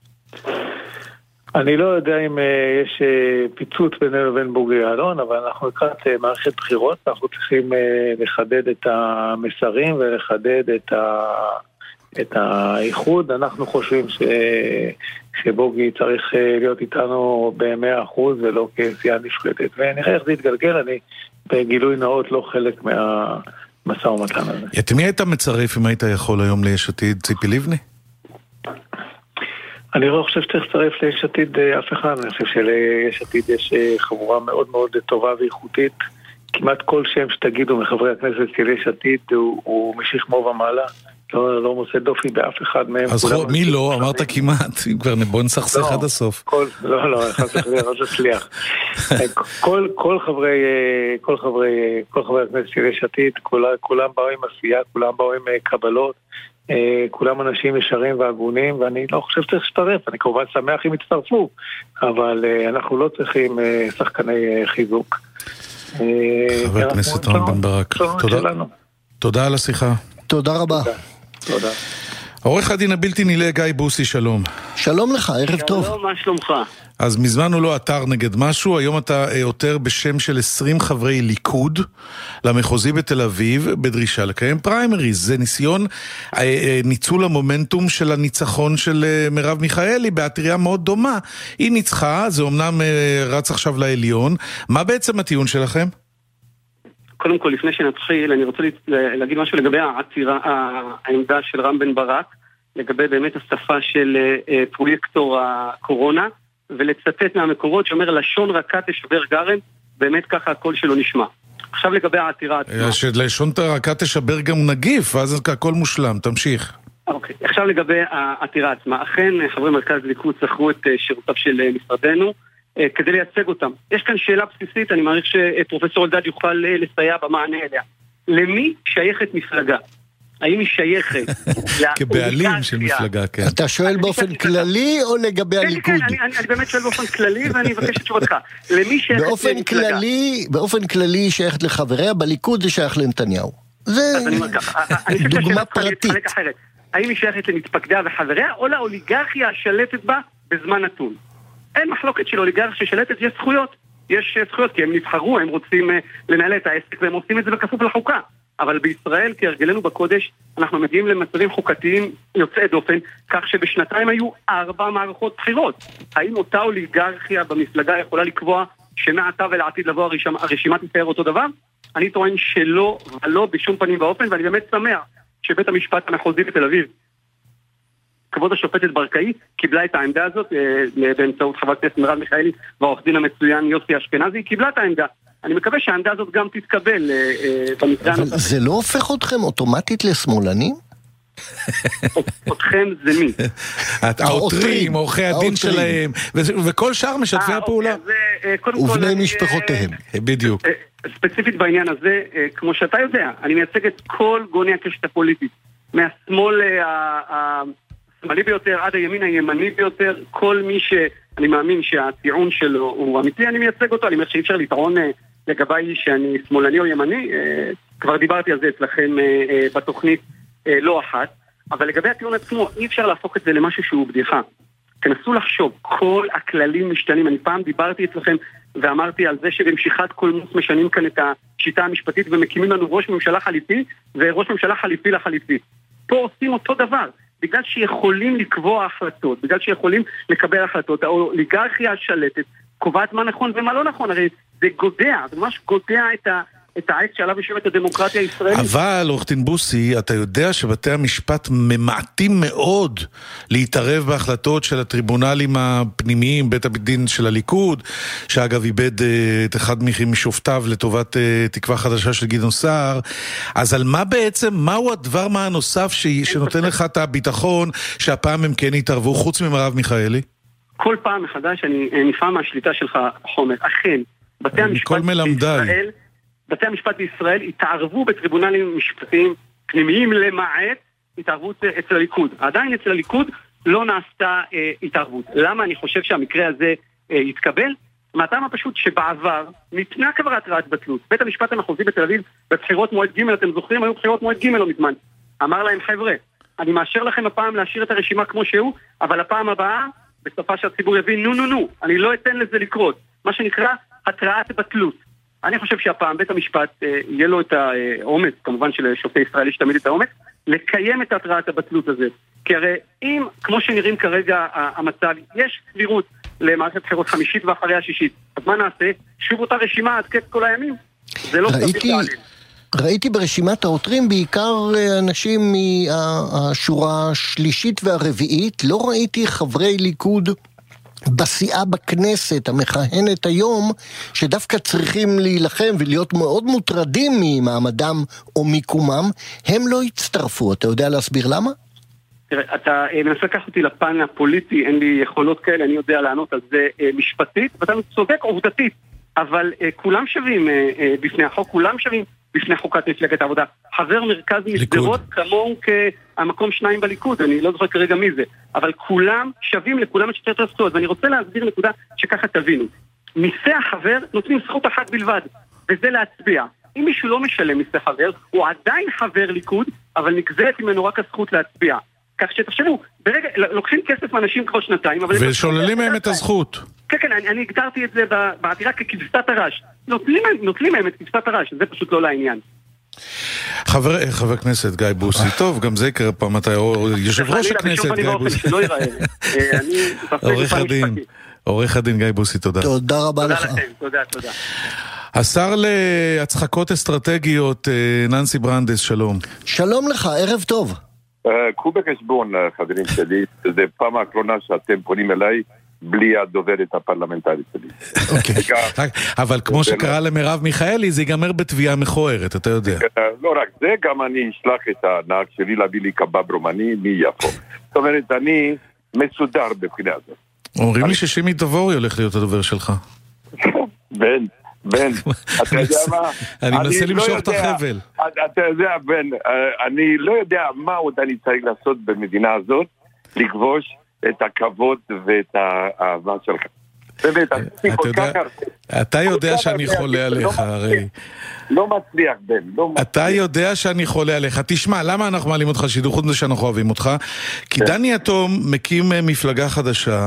[SPEAKER 5] אני לא יודע אם יש פיצוץ בינינו לבין בוגי יעלון, אבל אנחנו לקראת מערכת בחירות, אנחנו צריכים לחדד את המסרים ולחדד את, ה... את האיחוד. אנחנו חושבים ש... שבוגי צריך להיות איתנו ב-מאה אחוז ולא כסיעה נפרדת. ונראה איך זה יתגלגל, אני בגילוי נאות לא חלק מהמשא ומתן הזה.
[SPEAKER 2] את מי היית מצרף אם היית יכול היום ליש עתיד? ציפי לבני?
[SPEAKER 5] אני לא חושב שצריך לצרף ליש עתיד אף אחד, אני חושב שליש עתיד יש חבורה מאוד מאוד טובה ואיכותית. כמעט כל שם שתגידו מחברי הכנסת של יש עתיד הוא, הוא משכמו ומעלה, לא, לא מוצא דופי באף אחד מהם.
[SPEAKER 2] אז חו, מי לא? אמרת כמעט, כבר בוא נסכסך עד הסוף.
[SPEAKER 5] כל, לא, לא, אחד תחזיר, לא תצליח. כל, כל חברי, כל חברי, כל חברי הכנסת של יש עתיד, כולם, כולם באו עם עשייה, כולם באו עם קבלות, כולם אנשים ישרים והגונים, ואני לא חושב שצריך להצטרף, אני כמובן שמח אם יצטרפו, אבל אנחנו לא צריכים שחקני חיזוק.
[SPEAKER 2] חבר הכנסת רם בן ברק, תודה על השיחה.
[SPEAKER 3] תודה רבה.
[SPEAKER 5] תודה.
[SPEAKER 2] עורך הדין הבלתי נלאה גיא בוסי, שלום.
[SPEAKER 3] שלום לך, ערב טוב.
[SPEAKER 8] שלום, מה שלומך?
[SPEAKER 2] אז מזמן הוא לא עתר נגד משהו, היום אתה עותר בשם של עשרים חברי ליכוד למחוזי בתל אביב בדרישה לקיים פריימריז. זה ניסיון ניצול המומנטום של הניצחון של מרב מיכאלי בעתירה מאוד דומה. היא ניצחה, זה אומנם רץ עכשיו לעליון. מה בעצם הטיעון שלכם?
[SPEAKER 8] קודם כל, לפני שנתחיל, אני רוצה להגיד משהו לגבי העתירה, העמדה של רם בן ברק, לגבי באמת השפה של פרויקטור הקורונה, ולצטט מהמקורות שאומר לשון רכה תשבר גרם, באמת ככה הקול שלו נשמע. עכשיו לגבי העתירה עצמה.
[SPEAKER 2] שלשון רכה תשבר גם נגיף, ואז הכל מושלם, תמשיך.
[SPEAKER 8] אוקיי, עכשיו לגבי העתירה עצמה. אכן חברי מרכז ליכוד שכרו את שירותיו של משרדנו, כדי לייצג אותם. יש כאן שאלה בסיסית, אני מעריך שפרופסור אלדד יוכל לסייע במענה אליה. למי שייכת מפלגה? האם היא שייכת
[SPEAKER 2] כבעלים של מפלגה, כן.
[SPEAKER 3] אתה שואל באופן כללי או לגבי הליכוד?
[SPEAKER 8] כן, כן, אני באמת שואל באופן כללי ואני אבקש את תשובתך. למי שייכת למפלגה?
[SPEAKER 3] באופן כללי שייכת לחבריה, בליכוד זה שייך לנתניהו. זה דוגמה פרטית.
[SPEAKER 8] האם היא שייכת למתפקדיה וחבריה או לאוליגרכיה השלטת בה בזמן נתון? אין מחלוקת של אוליגרכיה ששלטת, יש זכויות. יש זכויות כי הם נבחרו, הם רוצים לנהל את העסק והם עושים את זה בכפוף לחוקה. אבל בישראל, כהרגלנו בקודש, אנחנו מגיעים למצבים חוקתיים יוצאי דופן, כך שבשנתיים היו ארבע מערכות בחירות. האם אותה אוליגרכיה במפלגה יכולה לקבוע שמעתה ולעתיד לבוא הרשימה, הרשימה תישאר אותו דבר? אני טוען שלא ולא בשום פנים ואופן, ואני באמת שמח שבית המשפט המחוזי בתל אביב, כבוד השופטת ברקאי, קיבלה את העמדה הזאת באמצעות חברת הכנסת מרב מיכאלי והעורך דין המצוין יוסי אשכנזי, קיבלה את העמדה. אני מקווה שהעמדה הזאת גם תתקבל במקרה הנוסף.
[SPEAKER 3] זה לא הופך אתכם אוטומטית לשמאלנים?
[SPEAKER 8] אתכם זה מי?
[SPEAKER 2] העותרים, עורכי הדין שלהם, וכל שאר משתפי הפעולה.
[SPEAKER 3] ובני משפחותיהם.
[SPEAKER 2] בדיוק.
[SPEAKER 8] ספציפית בעניין הזה, כמו שאתה יודע, אני מייצג את כל גוני הקשת הפוליטית. מהשמאל השמאלי ביותר עד הימין הימני ביותר, כל מי שאני מאמין שהטיעון שלו הוא אמיתי, אני מייצג אותו. אני אומר שאי אפשר לטעון לגבי שאני שמאלני או ימני, כבר דיברתי על זה אצלכם בתוכנית לא אחת, אבל לגבי הטיעון עצמו אי אפשר להפוך את זה למשהו שהוא בדיחה. תנסו לחשוב, כל הכללים משתנים. אני פעם דיברתי אצלכם ואמרתי על זה שבמשיכת קולמוס משנים כאן את השיטה המשפטית ומקימים לנו ראש ממשלה חליפי וראש ממשלה חליפי לחליפי. פה עושים אותו דבר, בגלל שיכולים לקבוע החלטות, בגלל שיכולים לקבל החלטות. האוליגרכיה השלטת קובעת מה נכון ומה לא נכון, הרי זה גודע, זה ממש גודע את ה... את העץ שעליו יושבת הדמוקרטיה הישראלית.
[SPEAKER 2] אבל, עורך דין בוסי, אתה יודע שבתי המשפט ממעטים מאוד להתערב בהחלטות של הטריבונלים הפנימיים, בית הדין של הליכוד, שאגב איבד את אחד משופטיו לטובת תקווה חדשה של גדעון סער. אז על מה בעצם, מהו הדבר מה הנוסף שנותן לך את הביטחון שהפעם הם כן יתערבו, חוץ ממרב מיכאלי?
[SPEAKER 8] כל פעם מחדש אני נפעם מהשליטה שלך, חומר. אכן, בתי המשפט בישראל, בתי המשפט בישראל התערבו בטריבונלים משפטיים פנימיים למעט התערבות אצל הליכוד. עדיין אצל הליכוד לא נעשתה אה, התערבות. למה אני חושב שהמקרה הזה אה, יתקבל? מהטעם הפשוט שבעבר ניתנה כבר התראת בטלות. בית המשפט המחוזי בתל אביב בבחירות מועד ג', אתם זוכרים? היו בחירות מועד ג' לא מזמן. אמר להם, חבר'ה, אני מאשר לכם הפעם להשאיר את הרשימה כמו שהוא, אבל הפעם הבאה, בסופה שהציבור יבין, נו נו נו, אני לא אתן לזה לקרות. מה שנקרא התראת בטלות. אני חושב שהפעם בית המשפט אה, יהיה לו את האומץ, כמובן של שופטי ישראל יש תמיד את האומץ, לקיים את התראת הבטלות הזה. כי הרי אם, כמו שנראים כרגע המצב, יש סבירות למערכת בחירות חמישית ואחריה השישית, אז מה נעשה? שוב אותה רשימה עד קץ כל הימים? זה לא
[SPEAKER 3] ראיתי, ראיתי ברשימת העותרים בעיקר אנשים מהשורה השלישית והרביעית, לא ראיתי חברי ליכוד בסיעה בכנסת המכהנת היום, שדווקא צריכים להילחם ולהיות מאוד מוטרדים ממעמדם או מיקומם, הם לא הצטרפו. אתה יודע להסביר למה?
[SPEAKER 8] תראה, אתה מנסה לקחת אותי לפן הפוליטי, אין לי יכולות כאלה, אני יודע לענות על זה משפטית, ואתה צודק עובדתית, אבל כולם שווים בפני החוק, כולם שווים בפני חוקת מפלגת העבודה. חבר מרכז מסדרות כמוהו כמקום שניים בליכוד, אני לא זוכר כרגע מי זה, אבל כולם שווים לכולם את שתי הזכויות, ואני רוצה להסביר נקודה שככה תבינו. מיסי החבר נותנים זכות אחת בלבד, וזה להצביע. אם מישהו לא משלם מיסי חבר, הוא עדיין חבר ליכוד, אבל נגזרת ממנו רק הזכות להצביע. כך שתחשבו, ברגע, לוקחים כסף מאנשים כבר שנתיים, אבל
[SPEAKER 2] ושוללים מהם את הזכות.
[SPEAKER 8] כן, כן, אני, אני הגדרתי את זה בעתירה ככבשת הרש. נוטלים, נוטלים מהם את כבשת הרש, זה פשוט לא לעניין.
[SPEAKER 2] חבר, חבר כנסת גיא בוסי, טוב, גם זה יקרה פעם, אתה יושב ראש הכנסת גיא בוסי. עורך הדין, עורך הדין גיא בוסי, תודה.
[SPEAKER 3] תודה רבה לך.
[SPEAKER 8] תודה, תודה.
[SPEAKER 2] השר להצחקות אסטרטגיות, ננסי ברנדס, שלום.
[SPEAKER 3] שלום לך, ערב טוב.
[SPEAKER 9] קחו בחשבון, חברים שלי, זה פעם האחרונה שאתם פונים אליי בלי הדוברת הפרלמנטרית שלי.
[SPEAKER 2] אבל כמו שקרה למרב מיכאלי, זה ייגמר בתביעה מכוערת, אתה יודע.
[SPEAKER 9] לא רק זה, גם אני אשלח את הנהג שלי להביא לי קבב רומני מיפו. זאת אומרת, אני מסודר בבחינה הזאת.
[SPEAKER 2] אומרים לי ששימי דבורי הולך להיות הדובר שלך.
[SPEAKER 9] בן, בן, אתה יודע מה?
[SPEAKER 2] אני מנסה למשוך את החבל.
[SPEAKER 9] אתה יודע, בן, אני לא יודע מה עוד אני צריך לעשות במדינה הזאת, לכבוש את הכבוד ואת האהבה שלך. באמת,
[SPEAKER 2] אתה יודע שאני חולה עליך, הרי.
[SPEAKER 9] לא מצליח, בן, לא מצליח.
[SPEAKER 2] אתה יודע שאני חולה עליך. תשמע, למה אנחנו מעלים אותך שידור חוץ מזה שאנחנו אוהבים אותך? כי דני יתום מקים מפלגה חדשה,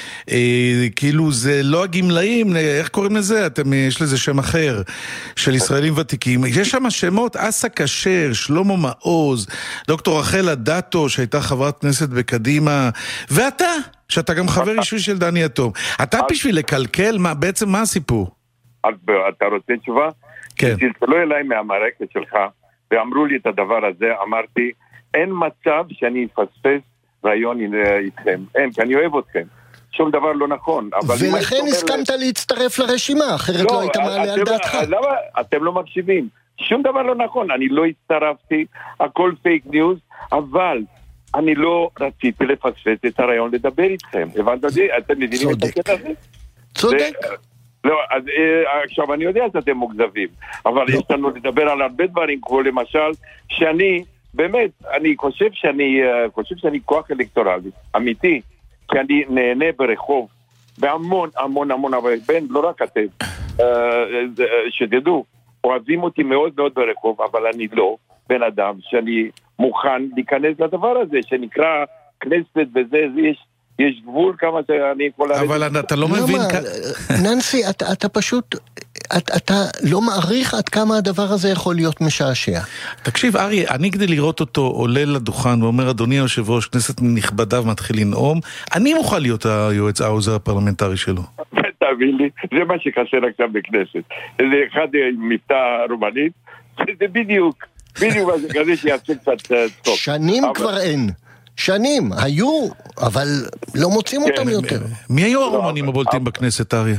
[SPEAKER 2] כאילו זה לא הגמלאים, איך קוראים לזה? יש לזה שם אחר, של ישראלים ותיקים. יש שם שמות, אסה כשר, שלמה מעוז, דוקטור רחל אדטו, שהייתה חברת כנסת בקדימה, ואתה, שאתה גם חבר אישי של דני יתום. אתה בשביל לקלקל, בעצם מה הסיפור?
[SPEAKER 9] אתה רוצה תשובה?
[SPEAKER 2] כן.
[SPEAKER 9] תסתכלו אליי מהמערכת שלך ואמרו לי את הדבר הזה, אמרתי, אין מצב שאני אפספס רעיון איתכם, אין, כי אני אוהב אתכם, שום דבר לא נכון.
[SPEAKER 3] ולכן הסכמת להצטרף לרשימה, אחרת לא היית מעלה על דעתך.
[SPEAKER 9] למה? אתם לא מקשיבים, שום דבר לא נכון, אני לא הצטרפתי, הכל פייק ניוז, אבל אני לא רציתי לפספס את הרעיון לדבר איתכם, הבנת אותי? אתם מבינים את הקטע הזה?
[SPEAKER 3] צודק.
[SPEAKER 9] לא, אז עכשיו אני יודע שאתם מוגזבים, אבל יש לנו לדבר על הרבה דברים, כמו למשל, שאני, באמת, אני חושב שאני, חושב שאני כוח אלקטורלי, אמיתי, כי אני נהנה ברחוב, בהמון, המון, המון, אבל בין, לא רק אתם, שתדעו, אוהבים אותי מאוד מאוד ברחוב, אבל אני לא בן אדם שאני מוכן להיכנס לדבר הזה, שנקרא כנסת וזה, יש... יש גבול כמה שאני יכול...
[SPEAKER 2] אבל אתה לא מבין...
[SPEAKER 3] ננסי, אתה פשוט... אתה לא מעריך עד כמה הדבר הזה יכול להיות משעשע.
[SPEAKER 2] תקשיב, אריה, אני כדי לראות אותו עולה לדוכן ואומר, אדוני היושב ראש, כנסת נכבדה ומתחיל לנאום, אני מוכן להיות היועץ העוזר הפרלמנטרי שלו.
[SPEAKER 9] תבין לי, זה מה שחסר עכשיו בכנסת. זה אחד מבטא רומנית, זה בדיוק, בדיוק מה זה כזה שיעשה קצת טוב.
[SPEAKER 3] שנים כבר אין. שנים, היו, אבל לא מוצאים אותם יותר.
[SPEAKER 2] מי היו הרומנים הבולטים בכנסת, אריה?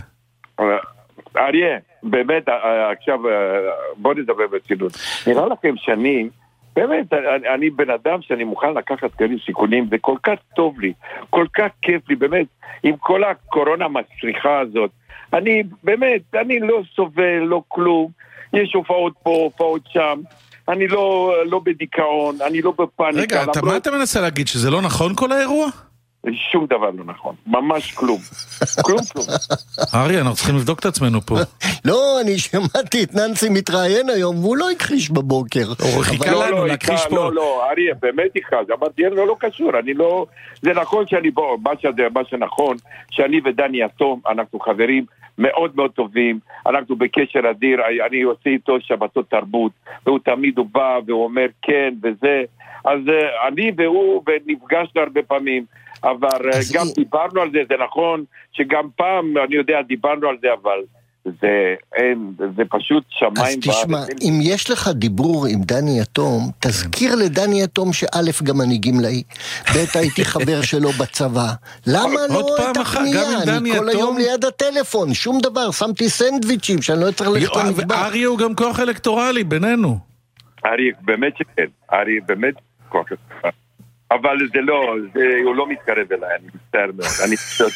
[SPEAKER 9] אריה, באמת, עכשיו, בוא נדבר בצילות. נראה לכם שאני באמת, אני, אני בן אדם שאני מוכן לקחת כאלה סיכונים, זה כל כך טוב לי, כל כך כיף לי, באמת, עם כל הקורונה מצריכה הזאת. אני, באמת, אני לא סובל, לא כלום, יש הופעות פה, הופעות שם, אני לא, לא בדיכאון, אני לא בפאניקה.
[SPEAKER 2] רגע, אתה, מה אתה מנסה להגיד, שזה לא נכון כל האירוע?
[SPEAKER 9] שום דבר לא נכון, ממש כלום. כלום כלום.
[SPEAKER 2] אריה, אנחנו צריכים לבדוק את עצמנו פה.
[SPEAKER 3] לא, אני שמעתי את ננסי מתראיין היום, והוא לא הכחיש בבוקר.
[SPEAKER 2] הוא חיכה לנו להכחיש פה.
[SPEAKER 9] לא, לא, אריה, באמת הכחיש. אמרתי, לא, לא קשור, אני לא... זה נכון שאני בוא, מה שנכון, שאני ודני יתום, אנחנו חברים מאוד מאוד טובים, אנחנו בקשר אדיר, אני עושה איתו שבתות תרבות, והוא תמיד הוא בא והוא אומר כן וזה, אז אני והוא נפגשנו הרבה פעמים, אבל גם דיברנו על זה, זה נכון שגם פעם, אני יודע, דיברנו על זה, אבל זה, אין, זה פשוט שמיים.
[SPEAKER 3] אז תשמע, אם יש לך דיבור עם דני יתום, תזכיר לדני יתום שא' גם אני גמלאי, ב' הייתי חבר שלו בצבא. למה לא את הפנייה? אני כל היום ליד הטלפון, שום דבר, שמתי סנדוויצ'ים שאני לא צריך ללכת למטבח.
[SPEAKER 2] אריה הוא גם כוח אלקטורלי בינינו.
[SPEAKER 9] אריה, באמת שכן, אריה באמת כוח אלקטורלי. אבל זה לא, זה, הוא לא מתקרב אליי, אני מצטער מאוד, אני מצטער.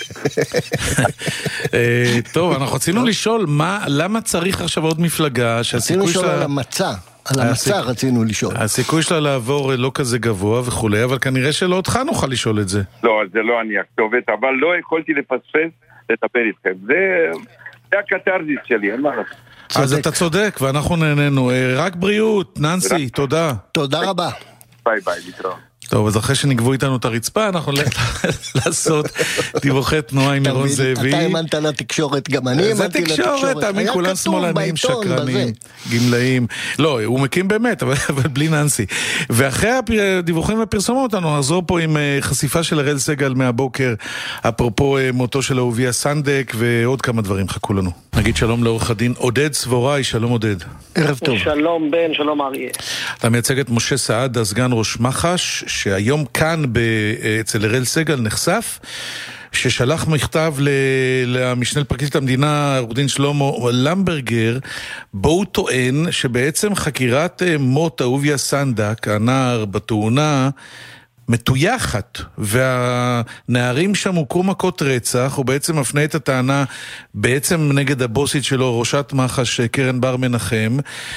[SPEAKER 2] טוב, אנחנו רצינו לשאול, למה צריך עכשיו עוד מפלגה
[SPEAKER 3] רצינו לשאול על המצע, על המצע רצינו לשאול.
[SPEAKER 2] הסיכוי שלה לעבור לא כזה גבוה וכולי, אבל כנראה שלא אותך נוכל לשאול את זה.
[SPEAKER 9] לא, זה לא אני הכתובת, אבל לא יכולתי לפספס לטפל איתכם. זה הקטרזיס שלי, אין מה לעשות.
[SPEAKER 2] אז אתה צודק, ואנחנו נהנינו. רק בריאות, ננסי, תודה.
[SPEAKER 3] תודה רבה.
[SPEAKER 9] ביי ביי, להתראות.
[SPEAKER 2] טוב, אז אחרי שנגבו איתנו את הרצפה, אנחנו לעשות דיווחי תנועה עם ירון זאבי.
[SPEAKER 3] אתה האמנת לתקשורת, גם אני האמנתי לתקשורת.
[SPEAKER 2] זה תקשורת, תמיד כולם שמאלנים, שקרנים, גמלאים. לא, הוא מקים באמת, אבל בלי ננסי. ואחרי הדיווחים והפרסומות, אנחנו נחזור פה עם חשיפה של הראל סגל מהבוקר, אפרופו מותו של אהוביה סנדק, ועוד כמה דברים חכו לנו. נגיד שלום לעורך הדין עודד סבוראי, שלום עודד.
[SPEAKER 3] ערב טוב.
[SPEAKER 10] שלום בן, שלום אריה.
[SPEAKER 2] אתה מייצג את משה סעדה, סגן ראש מח"ש, שהיום כאן אצל הראל סגל נחשף, ששלח מכתב למשנה לפרקליט המדינה, עורך דין שלמה למברגר, בו הוא טוען שבעצם חקירת מות אהוביה סנדק, הנער בתאונה, מטויחת, והנערים שם הוכו מכות רצח, הוא בעצם מפנה את הטענה בעצם נגד הבוסית שלו, ראשת מח"ש קרן בר מנחם.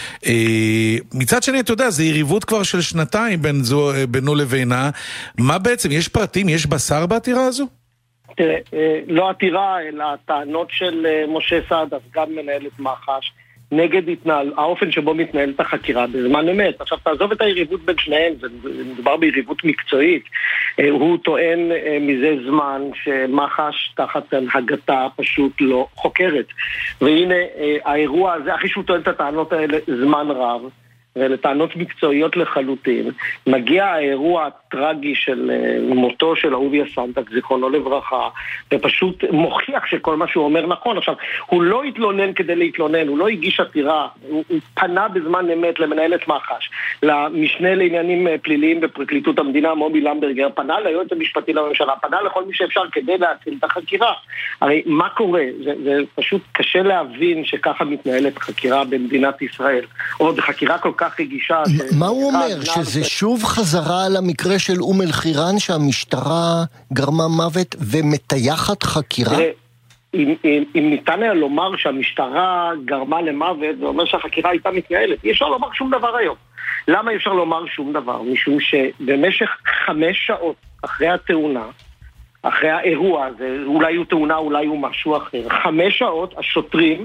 [SPEAKER 2] מצד שני, אתה יודע, זה יריבות כבר של שנתיים בין זו, בינו לבינה. מה בעצם, יש פרטים, יש בשר בעתירה הזו?
[SPEAKER 10] תראה, לא עתירה, אלא טענות של משה סעדה, גם מנהלת מח"ש, נגד התנהל, האופן שבו מתנהלת החקירה בזמן אמת. עכשיו תעזוב את היריבות בין שניהם, זה מדובר ביריבות מקצועית. הוא טוען מזה זמן שמח"ש תחת הנהגתה פשוט לא חוקרת. והנה האירוע הזה, אחרי שהוא טוען את הטענות האלה זמן רב, ולטענות מקצועיות לחלוטין, מגיע האירוע הטרגי של מותו של אהוביה סנדק, זיכרונו לברכה, ופשוט מוכיח שכל מה שהוא אומר נכון. עכשיו, הוא לא התלונן כדי להתלונן, הוא לא הגיש עתירה, הוא, הוא פנה בזמן אמת למנהלת מח"ש, למשנה לעניינים פליליים בפרקליטות המדינה, מובי למברגר, פנה ליועץ המשפטי לממשלה, פנה לכל מי שאפשר כדי להציל את החקירה. הרי מה קורה? זה, זה פשוט קשה להבין שככה מתנהלת חקירה במדינת ישראל, או בחקירה כל כך רגישה.
[SPEAKER 3] מה הוא אומר? שזה שוב חזרה על המקרה של אום אל-חיראן שהמשטרה גרמה מוות ומטייחת חקירה?
[SPEAKER 10] אם, אם, אם ניתן היה לומר שהמשטרה גרמה למוות, זה אומר שהחקירה הייתה מתנהלת. אי אפשר לומר שום דבר היום. למה אי אפשר לומר שום דבר? משום שבמשך חמש שעות אחרי התאונה, אחרי האירוע הזה, אולי הוא תאונה, אולי הוא משהו אחר, חמש שעות השוטרים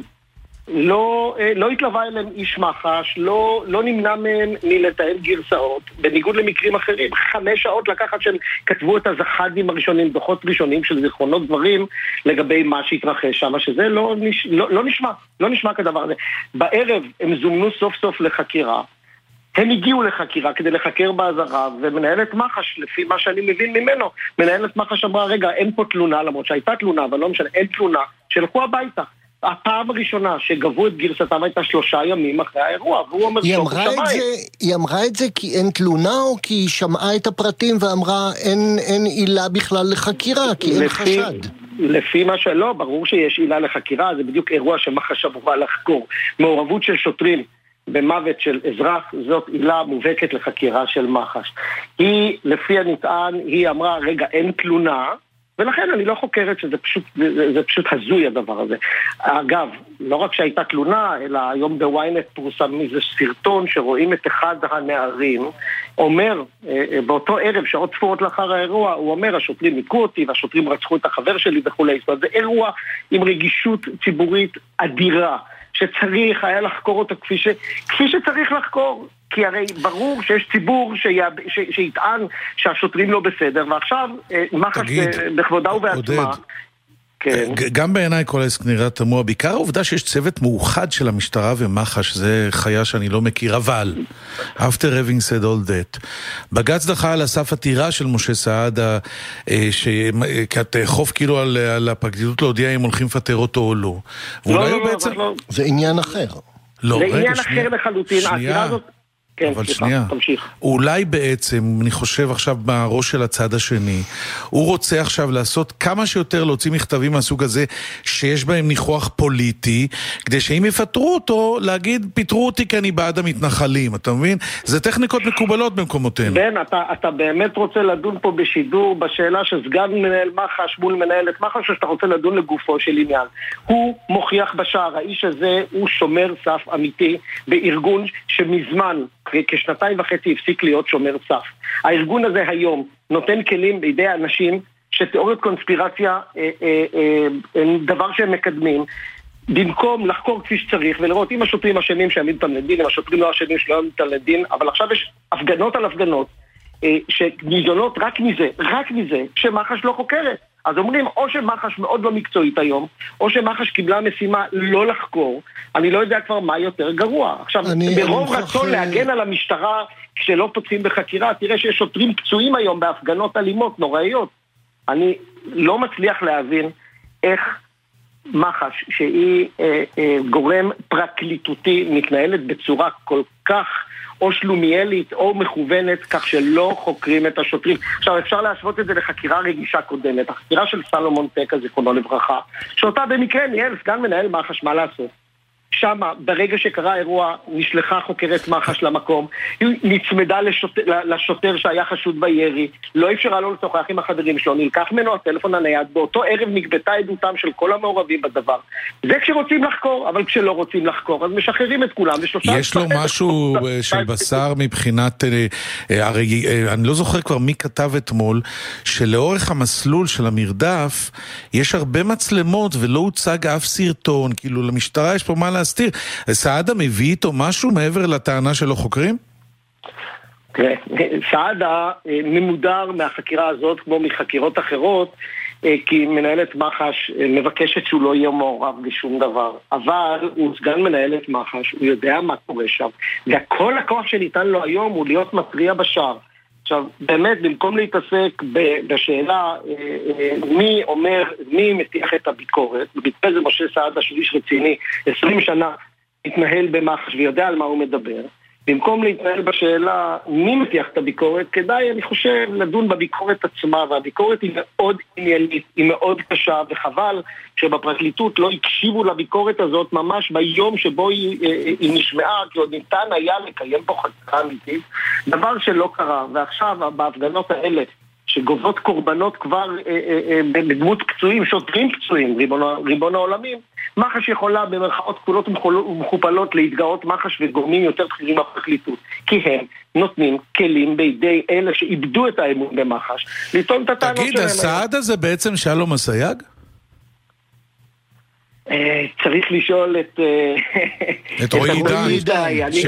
[SPEAKER 10] לא, לא התלווה אליהם איש מח"ש, לא, לא נמנע מהם מלתאם גרסאות, בניגוד למקרים אחרים. חמש שעות לקחת שהם כתבו את הזחדים הראשונים, דוחות ראשונים של זיכרונות דברים לגבי מה שהתרחש שם, שזה לא, לא, לא נשמע, לא נשמע כדבר הזה. בערב הם זומנו סוף סוף לחקירה, הם הגיעו לחקירה כדי לחקר באזהרה, ומנהלת מח"ש, לפי מה שאני מבין ממנו, מנהלת מח"ש אמרה, רגע, אין פה תלונה, למרות שהייתה תלונה, אבל לא משנה, אין תלונה, שלחו הביתה. הפעם הראשונה שגבו את גרסתם הייתה שלושה ימים אחרי האירוע, והוא אומר
[SPEAKER 3] היא אמרה את זה, היא אמרה את זה כי אין תלונה, או כי היא שמעה את הפרטים ואמרה אין, אין עילה בכלל לחקירה, כי אין לפי, חשד?
[SPEAKER 10] לפי מה שלא, ברור שיש עילה לחקירה, זה בדיוק אירוע שמח"ש אמורה לחקור. מעורבות של שוטרים במוות של אזרח, זאת עילה מובהקת לחקירה של מח"ש. היא, לפי הנטען, היא אמרה, רגע, אין תלונה, ולכן אני לא חוקרת שזה פשוט, זה, זה פשוט הזוי הדבר הזה. אגב, לא רק שהייתה תלונה, אלא היום בוויינט פורסם איזה סרטון שרואים את אחד הנערים, אומר, באותו ערב, שעות ספורות לאחר האירוע, הוא אומר, השוטרים ניקו אותי, והשוטרים רצחו את החבר שלי וכולי. זאת אומרת, זה אירוע עם רגישות ציבורית אדירה, שצריך היה לחקור אותו כפי, ש... כפי שצריך לחקור. כי הרי ברור שיש ציבור ש... שיטען שהשוטרים לא בסדר, ועכשיו מח"ש בכבודה ובעצמה. כן.
[SPEAKER 2] גם בעיניי כל העסק נראה תמוה, בעיקר העובדה שיש צוות מאוחד של המשטרה ומח"ש, זה חיה שאני לא מכיר, אבל after having said all that, בג"ץ דחה על הסף עתירה של משה סעדה, שתאכוף כאילו על, על הפרקליטות להודיע אם הולכים לפטר אותו או לא.
[SPEAKER 10] לא, לא, לא, בעצם... לא.
[SPEAKER 3] זה עניין אחר.
[SPEAKER 2] לא,
[SPEAKER 10] זה
[SPEAKER 2] רגע,
[SPEAKER 10] עניין
[SPEAKER 2] שנייה.
[SPEAKER 10] אחר לחלוטין, העתירה הזאת... כן,
[SPEAKER 2] אבל
[SPEAKER 10] סליחה,
[SPEAKER 2] שנייה,
[SPEAKER 10] תמשיך.
[SPEAKER 2] אולי בעצם, אני חושב עכשיו בראש של הצד השני, הוא רוצה עכשיו לעשות כמה שיותר להוציא מכתבים מהסוג הזה, שיש בהם ניחוח פוליטי, כדי שאם יפטרו אותו, להגיד, פיטרו אותי כי אני בעד המתנחלים, אתה מבין? זה טכניקות מקובלות במקומותינו. בן,
[SPEAKER 10] אתה, אתה באמת רוצה לדון פה בשידור, בשאלה שסגן מנהל מח"ש מול מנהלת מח"ש, או שאתה רוצה לדון לגופו של עניין. הוא מוכיח בשער, האיש הזה הוא שומר סף אמיתי, בארגון שמזמן, כשנתיים וחצי הפסיק להיות שומר סף. הארגון הזה היום נותן כלים בידי האנשים שתיאוריות קונספירציה אה, אה, אה, הם דבר שהם מקדמים, במקום לחקור כפי שצריך ולראות אם השוטרים אשמים שיעמידו אותם לדין, אם השוטרים לא אשמים שלא יעמידו אותם לדין, אבל עכשיו יש הפגנות על הפגנות אה, שניזונות רק מזה, רק מזה שמח"ש לא חוקרת. אז אומרים, או שמח"ש מאוד לא מקצועית היום, או שמח"ש קיבלה משימה לא לחקור, אני לא יודע כבר מה יותר גרוע. עכשיו, ברוב רצון להגן על המשטרה כשלא פותחים בחקירה, תראה שיש שוטרים פצועים היום בהפגנות אלימות נוראיות. אני לא מצליח להבין איך מח"ש, שהיא אה, אה, גורם פרקליטותי, מתנהלת בצורה כל כך או שלומיאלית או מכוונת, כך שלא חוקרים את השוטרים. עכשיו אפשר להשוות את זה לחקירה רגישה קודמת, החקירה של סלומון טקה זיכרונו לברכה, שאותה במקרה ניהל סגן מנהל מח"ש, מה לעשות? שמה, ברגע שקרה האירוע, נשלחה חוקרת מח"ש למקום, היא נצמדה לשוטר, לשוטר שהיה חשוד בירי, לא אפשרה לו לשוחח עם החברים שלו, נלקח ממנו הטלפון הנייד, באותו ערב נגבתה עדותם של כל המעורבים בדבר. זה כשרוצים לחקור, אבל כשלא רוצים לחקור, אז משחררים את כולם.
[SPEAKER 2] יש לו משהו של בשר מבחינת, הרי אני לא זוכר כבר מי כתב אתמול, שלאורך המסלול של המרדף, יש הרבה מצלמות ולא הוצג אף סרטון, כאילו למשטרה יש פה מה להסתיר. סעדה מביא איתו משהו מעבר לטענה שלו חוקרים?
[SPEAKER 10] תראה, סעדה ממודר מהחקירה הזאת כמו מחקירות אחרות, כי מנהלת מח"ש מבקשת שהוא לא יהיה מעורב בשום דבר, אבל הוא סגן מנהלת מח"ש, הוא יודע מה קורה שם, וכל הכוח שניתן לו היום הוא להיות מטריע בשער. עכשיו, באמת, במקום להתעסק בשאלה מי אומר, מי מטיח את הביקורת, במקרה זה משה סעדה, שהוא איש רציני, עשרים שנה התנהל במח"ש ויודע על מה הוא מדבר, במקום להתנהל בשאלה מי מטיח את הביקורת, כדאי, אני חושב, לדון בביקורת עצמה, והביקורת היא מאוד עניינית, היא מאוד קשה, וחבל שבפרקליטות לא הקשיבו לביקורת הזאת ממש ביום שבו היא, היא נשמעה, כי עוד ניתן היה לקיים פה חקירה אמיתית, דבר שלא קרה, ועכשיו בהפגנות האלה, שגובות קורבנות כבר אה, אה, אה, בדמות פצועים, שוטרים פצועים, ריבון, ריבון העולמים, מח"ש יכולה במרכאות כפולות ומכופלות להתגאות מח"ש וגורמים יותר בכירים בפרקליטות, כי הם נותנים כלים בידי אלה שאיבדו את האמון במח"ש, לטעון את הטענות שלהם.
[SPEAKER 2] תגיד, הסעדה זה בעצם שלום אסייג?
[SPEAKER 10] צריך לשאול את
[SPEAKER 2] את רועי עידן,
[SPEAKER 10] אני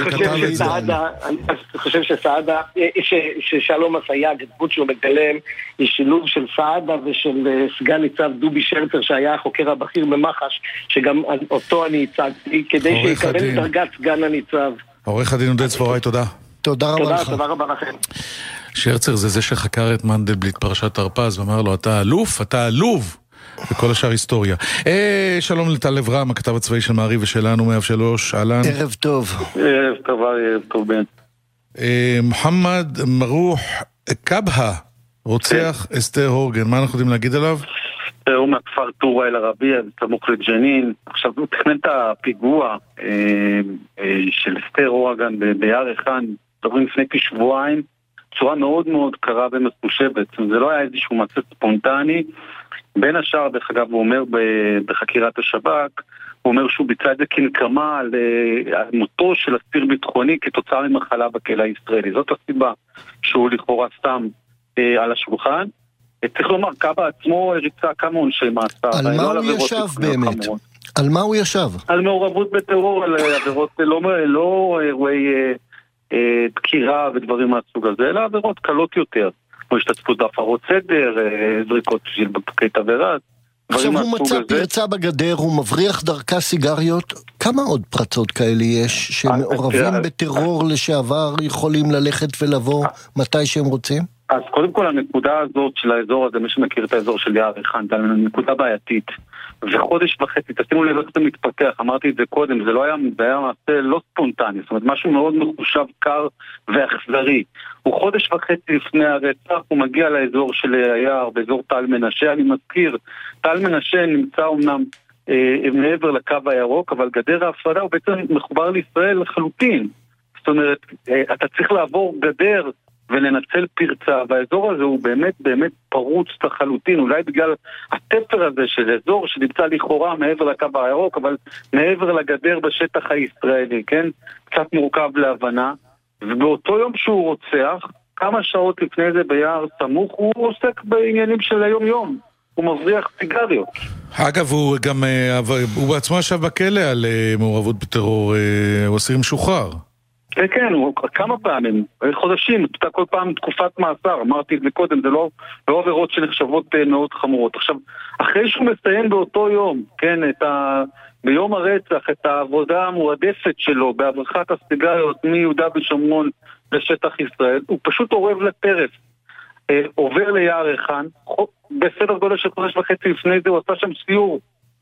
[SPEAKER 10] חושב שסעדה, ששלום אסייג, הדמות שהוא מגלם, היא שילוב של סעדה ושל סגן ניצב דובי שרצר שהיה החוקר הבכיר במח"ש, שגם אותו אני הצגתי, כדי שיקבל דרגת סגן הניצב.
[SPEAKER 2] עורך הדין עודד צפוראי, תודה.
[SPEAKER 3] תודה רבה לך.
[SPEAKER 10] תודה רבה לכם.
[SPEAKER 2] שרצר זה זה שחקר את מנדלבליט פרשת הרפז, ואמר לו, אתה אלוף, אתה עלוב. וכל השאר היסטוריה. אה, שלום לטל אברהם, הכתב הצבאי של מעריב ושלנו, מאה ושלוש, אהלן.
[SPEAKER 3] ערב טוב.
[SPEAKER 11] ערב טוב, ערב טוב בן.
[SPEAKER 2] אה, מוחמד מרוח קבהה, רוצח אסתר הורגן, מה אנחנו יודעים להגיד עליו?
[SPEAKER 11] הוא מהכפר טורה אל ערבייה, סמוך לג'נין. עכשיו הוא תכנן את הפיגוע אה, אה, של אסתר אורגן ביער ריחן, מדברים לפני כשבועיים, צורה מאוד מאוד קרה ומחושבת. זה לא היה איזשהו מעשה ספונטני. בין השאר, דרך אגב, הוא אומר בחקירת השב"כ, הוא אומר שהוא ביצע את זה כנקמה על מותו של אסיר ביטחוני כתוצאה ממחלה בכלא הישראלי. זאת הסיבה שהוא לכאורה סתם אה, על השולחן. צריך לומר, קאבה עצמו הריצה כמה עונשי מאסר.
[SPEAKER 3] על מה הוא ישב באמת? על מה הוא ישב?
[SPEAKER 11] על מעורבות בטרור, על עבירות, לא, לא אירועי אה, אה, דקירה ודברים מהסוג הזה, אלא עבירות קלות יותר. כמו השתתפות בהפרות סדר, זריקות של בקבוקי תבערה.
[SPEAKER 3] עכשיו הוא מצא פרצה בגדר, הוא מבריח דרכה סיגריות. כמה עוד פרצות כאלה יש שמעורבים בטרור לשעבר יכולים ללכת ולבוא מתי שהם רוצים?
[SPEAKER 11] אז קודם כל הנקודה הזאת של האזור הזה, מי שמכיר את האזור של יער ריחן, זה נקודה בעייתית. וחודש וחצי, תשימו לב איך זה מתפתח, אמרתי את זה קודם, זה לא היה, זה היה מעשה לא ספונטני, זאת אומרת משהו מאוד מחושב, קר ואכזרי. הוא חודש וחצי לפני הרצח, הוא מגיע לאזור של היער, באזור טל מנשה, אני מזכיר, טל מנשה נמצא אומנם אה, מעבר לקו הירוק, אבל גדר ההפרדה הוא בעצם מחובר לישראל לחלוטין. זאת אומרת, אה, אתה צריך לעבור גדר, ולנצל פרצה, והאזור הזה הוא באמת באמת פרוץ לחלוטין, אולי בגלל התפר הזה של אזור שנמצא לכאורה מעבר לקו הירוק, אבל מעבר לגדר בשטח הישראלי, כן? קצת מורכב להבנה, ובאותו יום שהוא רוצח, כמה שעות לפני זה ביער סמוך, הוא עוסק בעניינים של היום יום, הוא מבריח סיגריות.
[SPEAKER 2] אגב, הוא גם, הוא בעצמו ישב בכלא על מעורבות בטרור, הוא אסיר משוחרר.
[SPEAKER 11] כן, כן, הוא כמה פעמים, חודשים, כל פעם תקופת מאסר, אמרתי את זה קודם, זה לא, לא עבירות שנחשבות מאוד חמורות. עכשיו, אחרי שהוא מסיים באותו יום, כן, את ה, ביום הרצח, את העבודה המועדפת שלו, בהברחת הסיגריות מיהודה ושומרון לשטח ישראל, הוא פשוט עורב לטרף, אה, עובר ליער ריחן, בסדר גודל של חודש וחצי לפני זה, הוא עשה שם סיור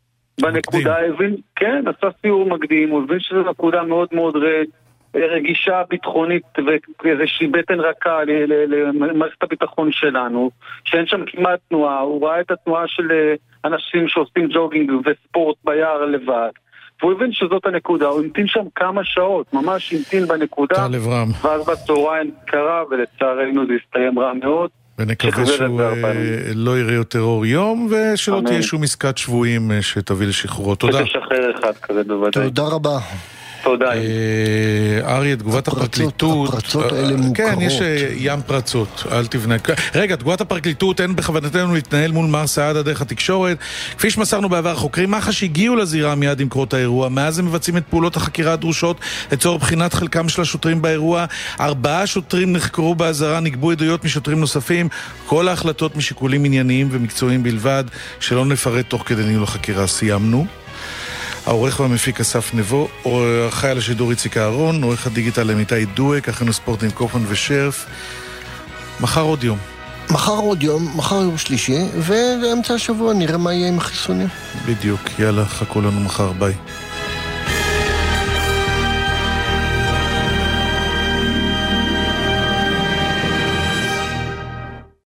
[SPEAKER 11] בנקודה, הבין, כן, עשה סיור מקדים, הוא הבין שזו נקודה מאוד מאוד רעית, רגישה ביטחונית ואיזושהי בטן רכה למערכת הביטחון שלנו, שאין שם כמעט תנועה. הוא ראה את התנועה של אנשים שעושים ג'וגינג וספורט ביער לבד, והוא הבין שזאת הנקודה. הוא המתין שם כמה שעות, ממש המתין בנקודה, ואז בצהריים קרה, ולצערנו זה הסתיים רע מאוד.
[SPEAKER 2] ונקווה שהוא לא יראה יותר אור יום, ושלא תהיה שום עסקת שבויים שתביא לשחרורו. תודה.
[SPEAKER 11] ותשחרר אחד כזה בוודאי.
[SPEAKER 3] תודה רבה.
[SPEAKER 11] תודה.
[SPEAKER 2] אריה, תגובת הפרקליטות.
[SPEAKER 3] הפרצות האלה מוכרות.
[SPEAKER 2] כן, יש ים פרצות, אל תבנה. רגע, תגובת הפרקליטות, אין בכוונתנו להתנהל מול מר סעדה דרך התקשורת. כפי שמסרנו בעבר, חוקרים מח"ש הגיעו לזירה מיד עם קרות האירוע. מאז הם מבצעים את פעולות החקירה הדרושות לצורך בחינת חלקם של השוטרים באירוע. ארבעה שוטרים נחקרו באזהרה, נגבו עדויות משוטרים נוספים. כל ההחלטות משיקולים ענייניים ומקצועיים בלבד, שלא נפרט תוך כדי ניהול החקירה. סיימנו. העורך והמפיק אסף נבו, חייל השידור איציק אהרון, עורך הדיגיטל אמיתי דואק, אחינו ספורט עם קופון ושרף. מחר עוד יום.
[SPEAKER 3] מחר עוד יום, מחר יום שלישי, ובאמצע השבוע נראה מה יהיה עם החיסונים.
[SPEAKER 2] בדיוק, יאללה, חכו לנו מחר, ביי.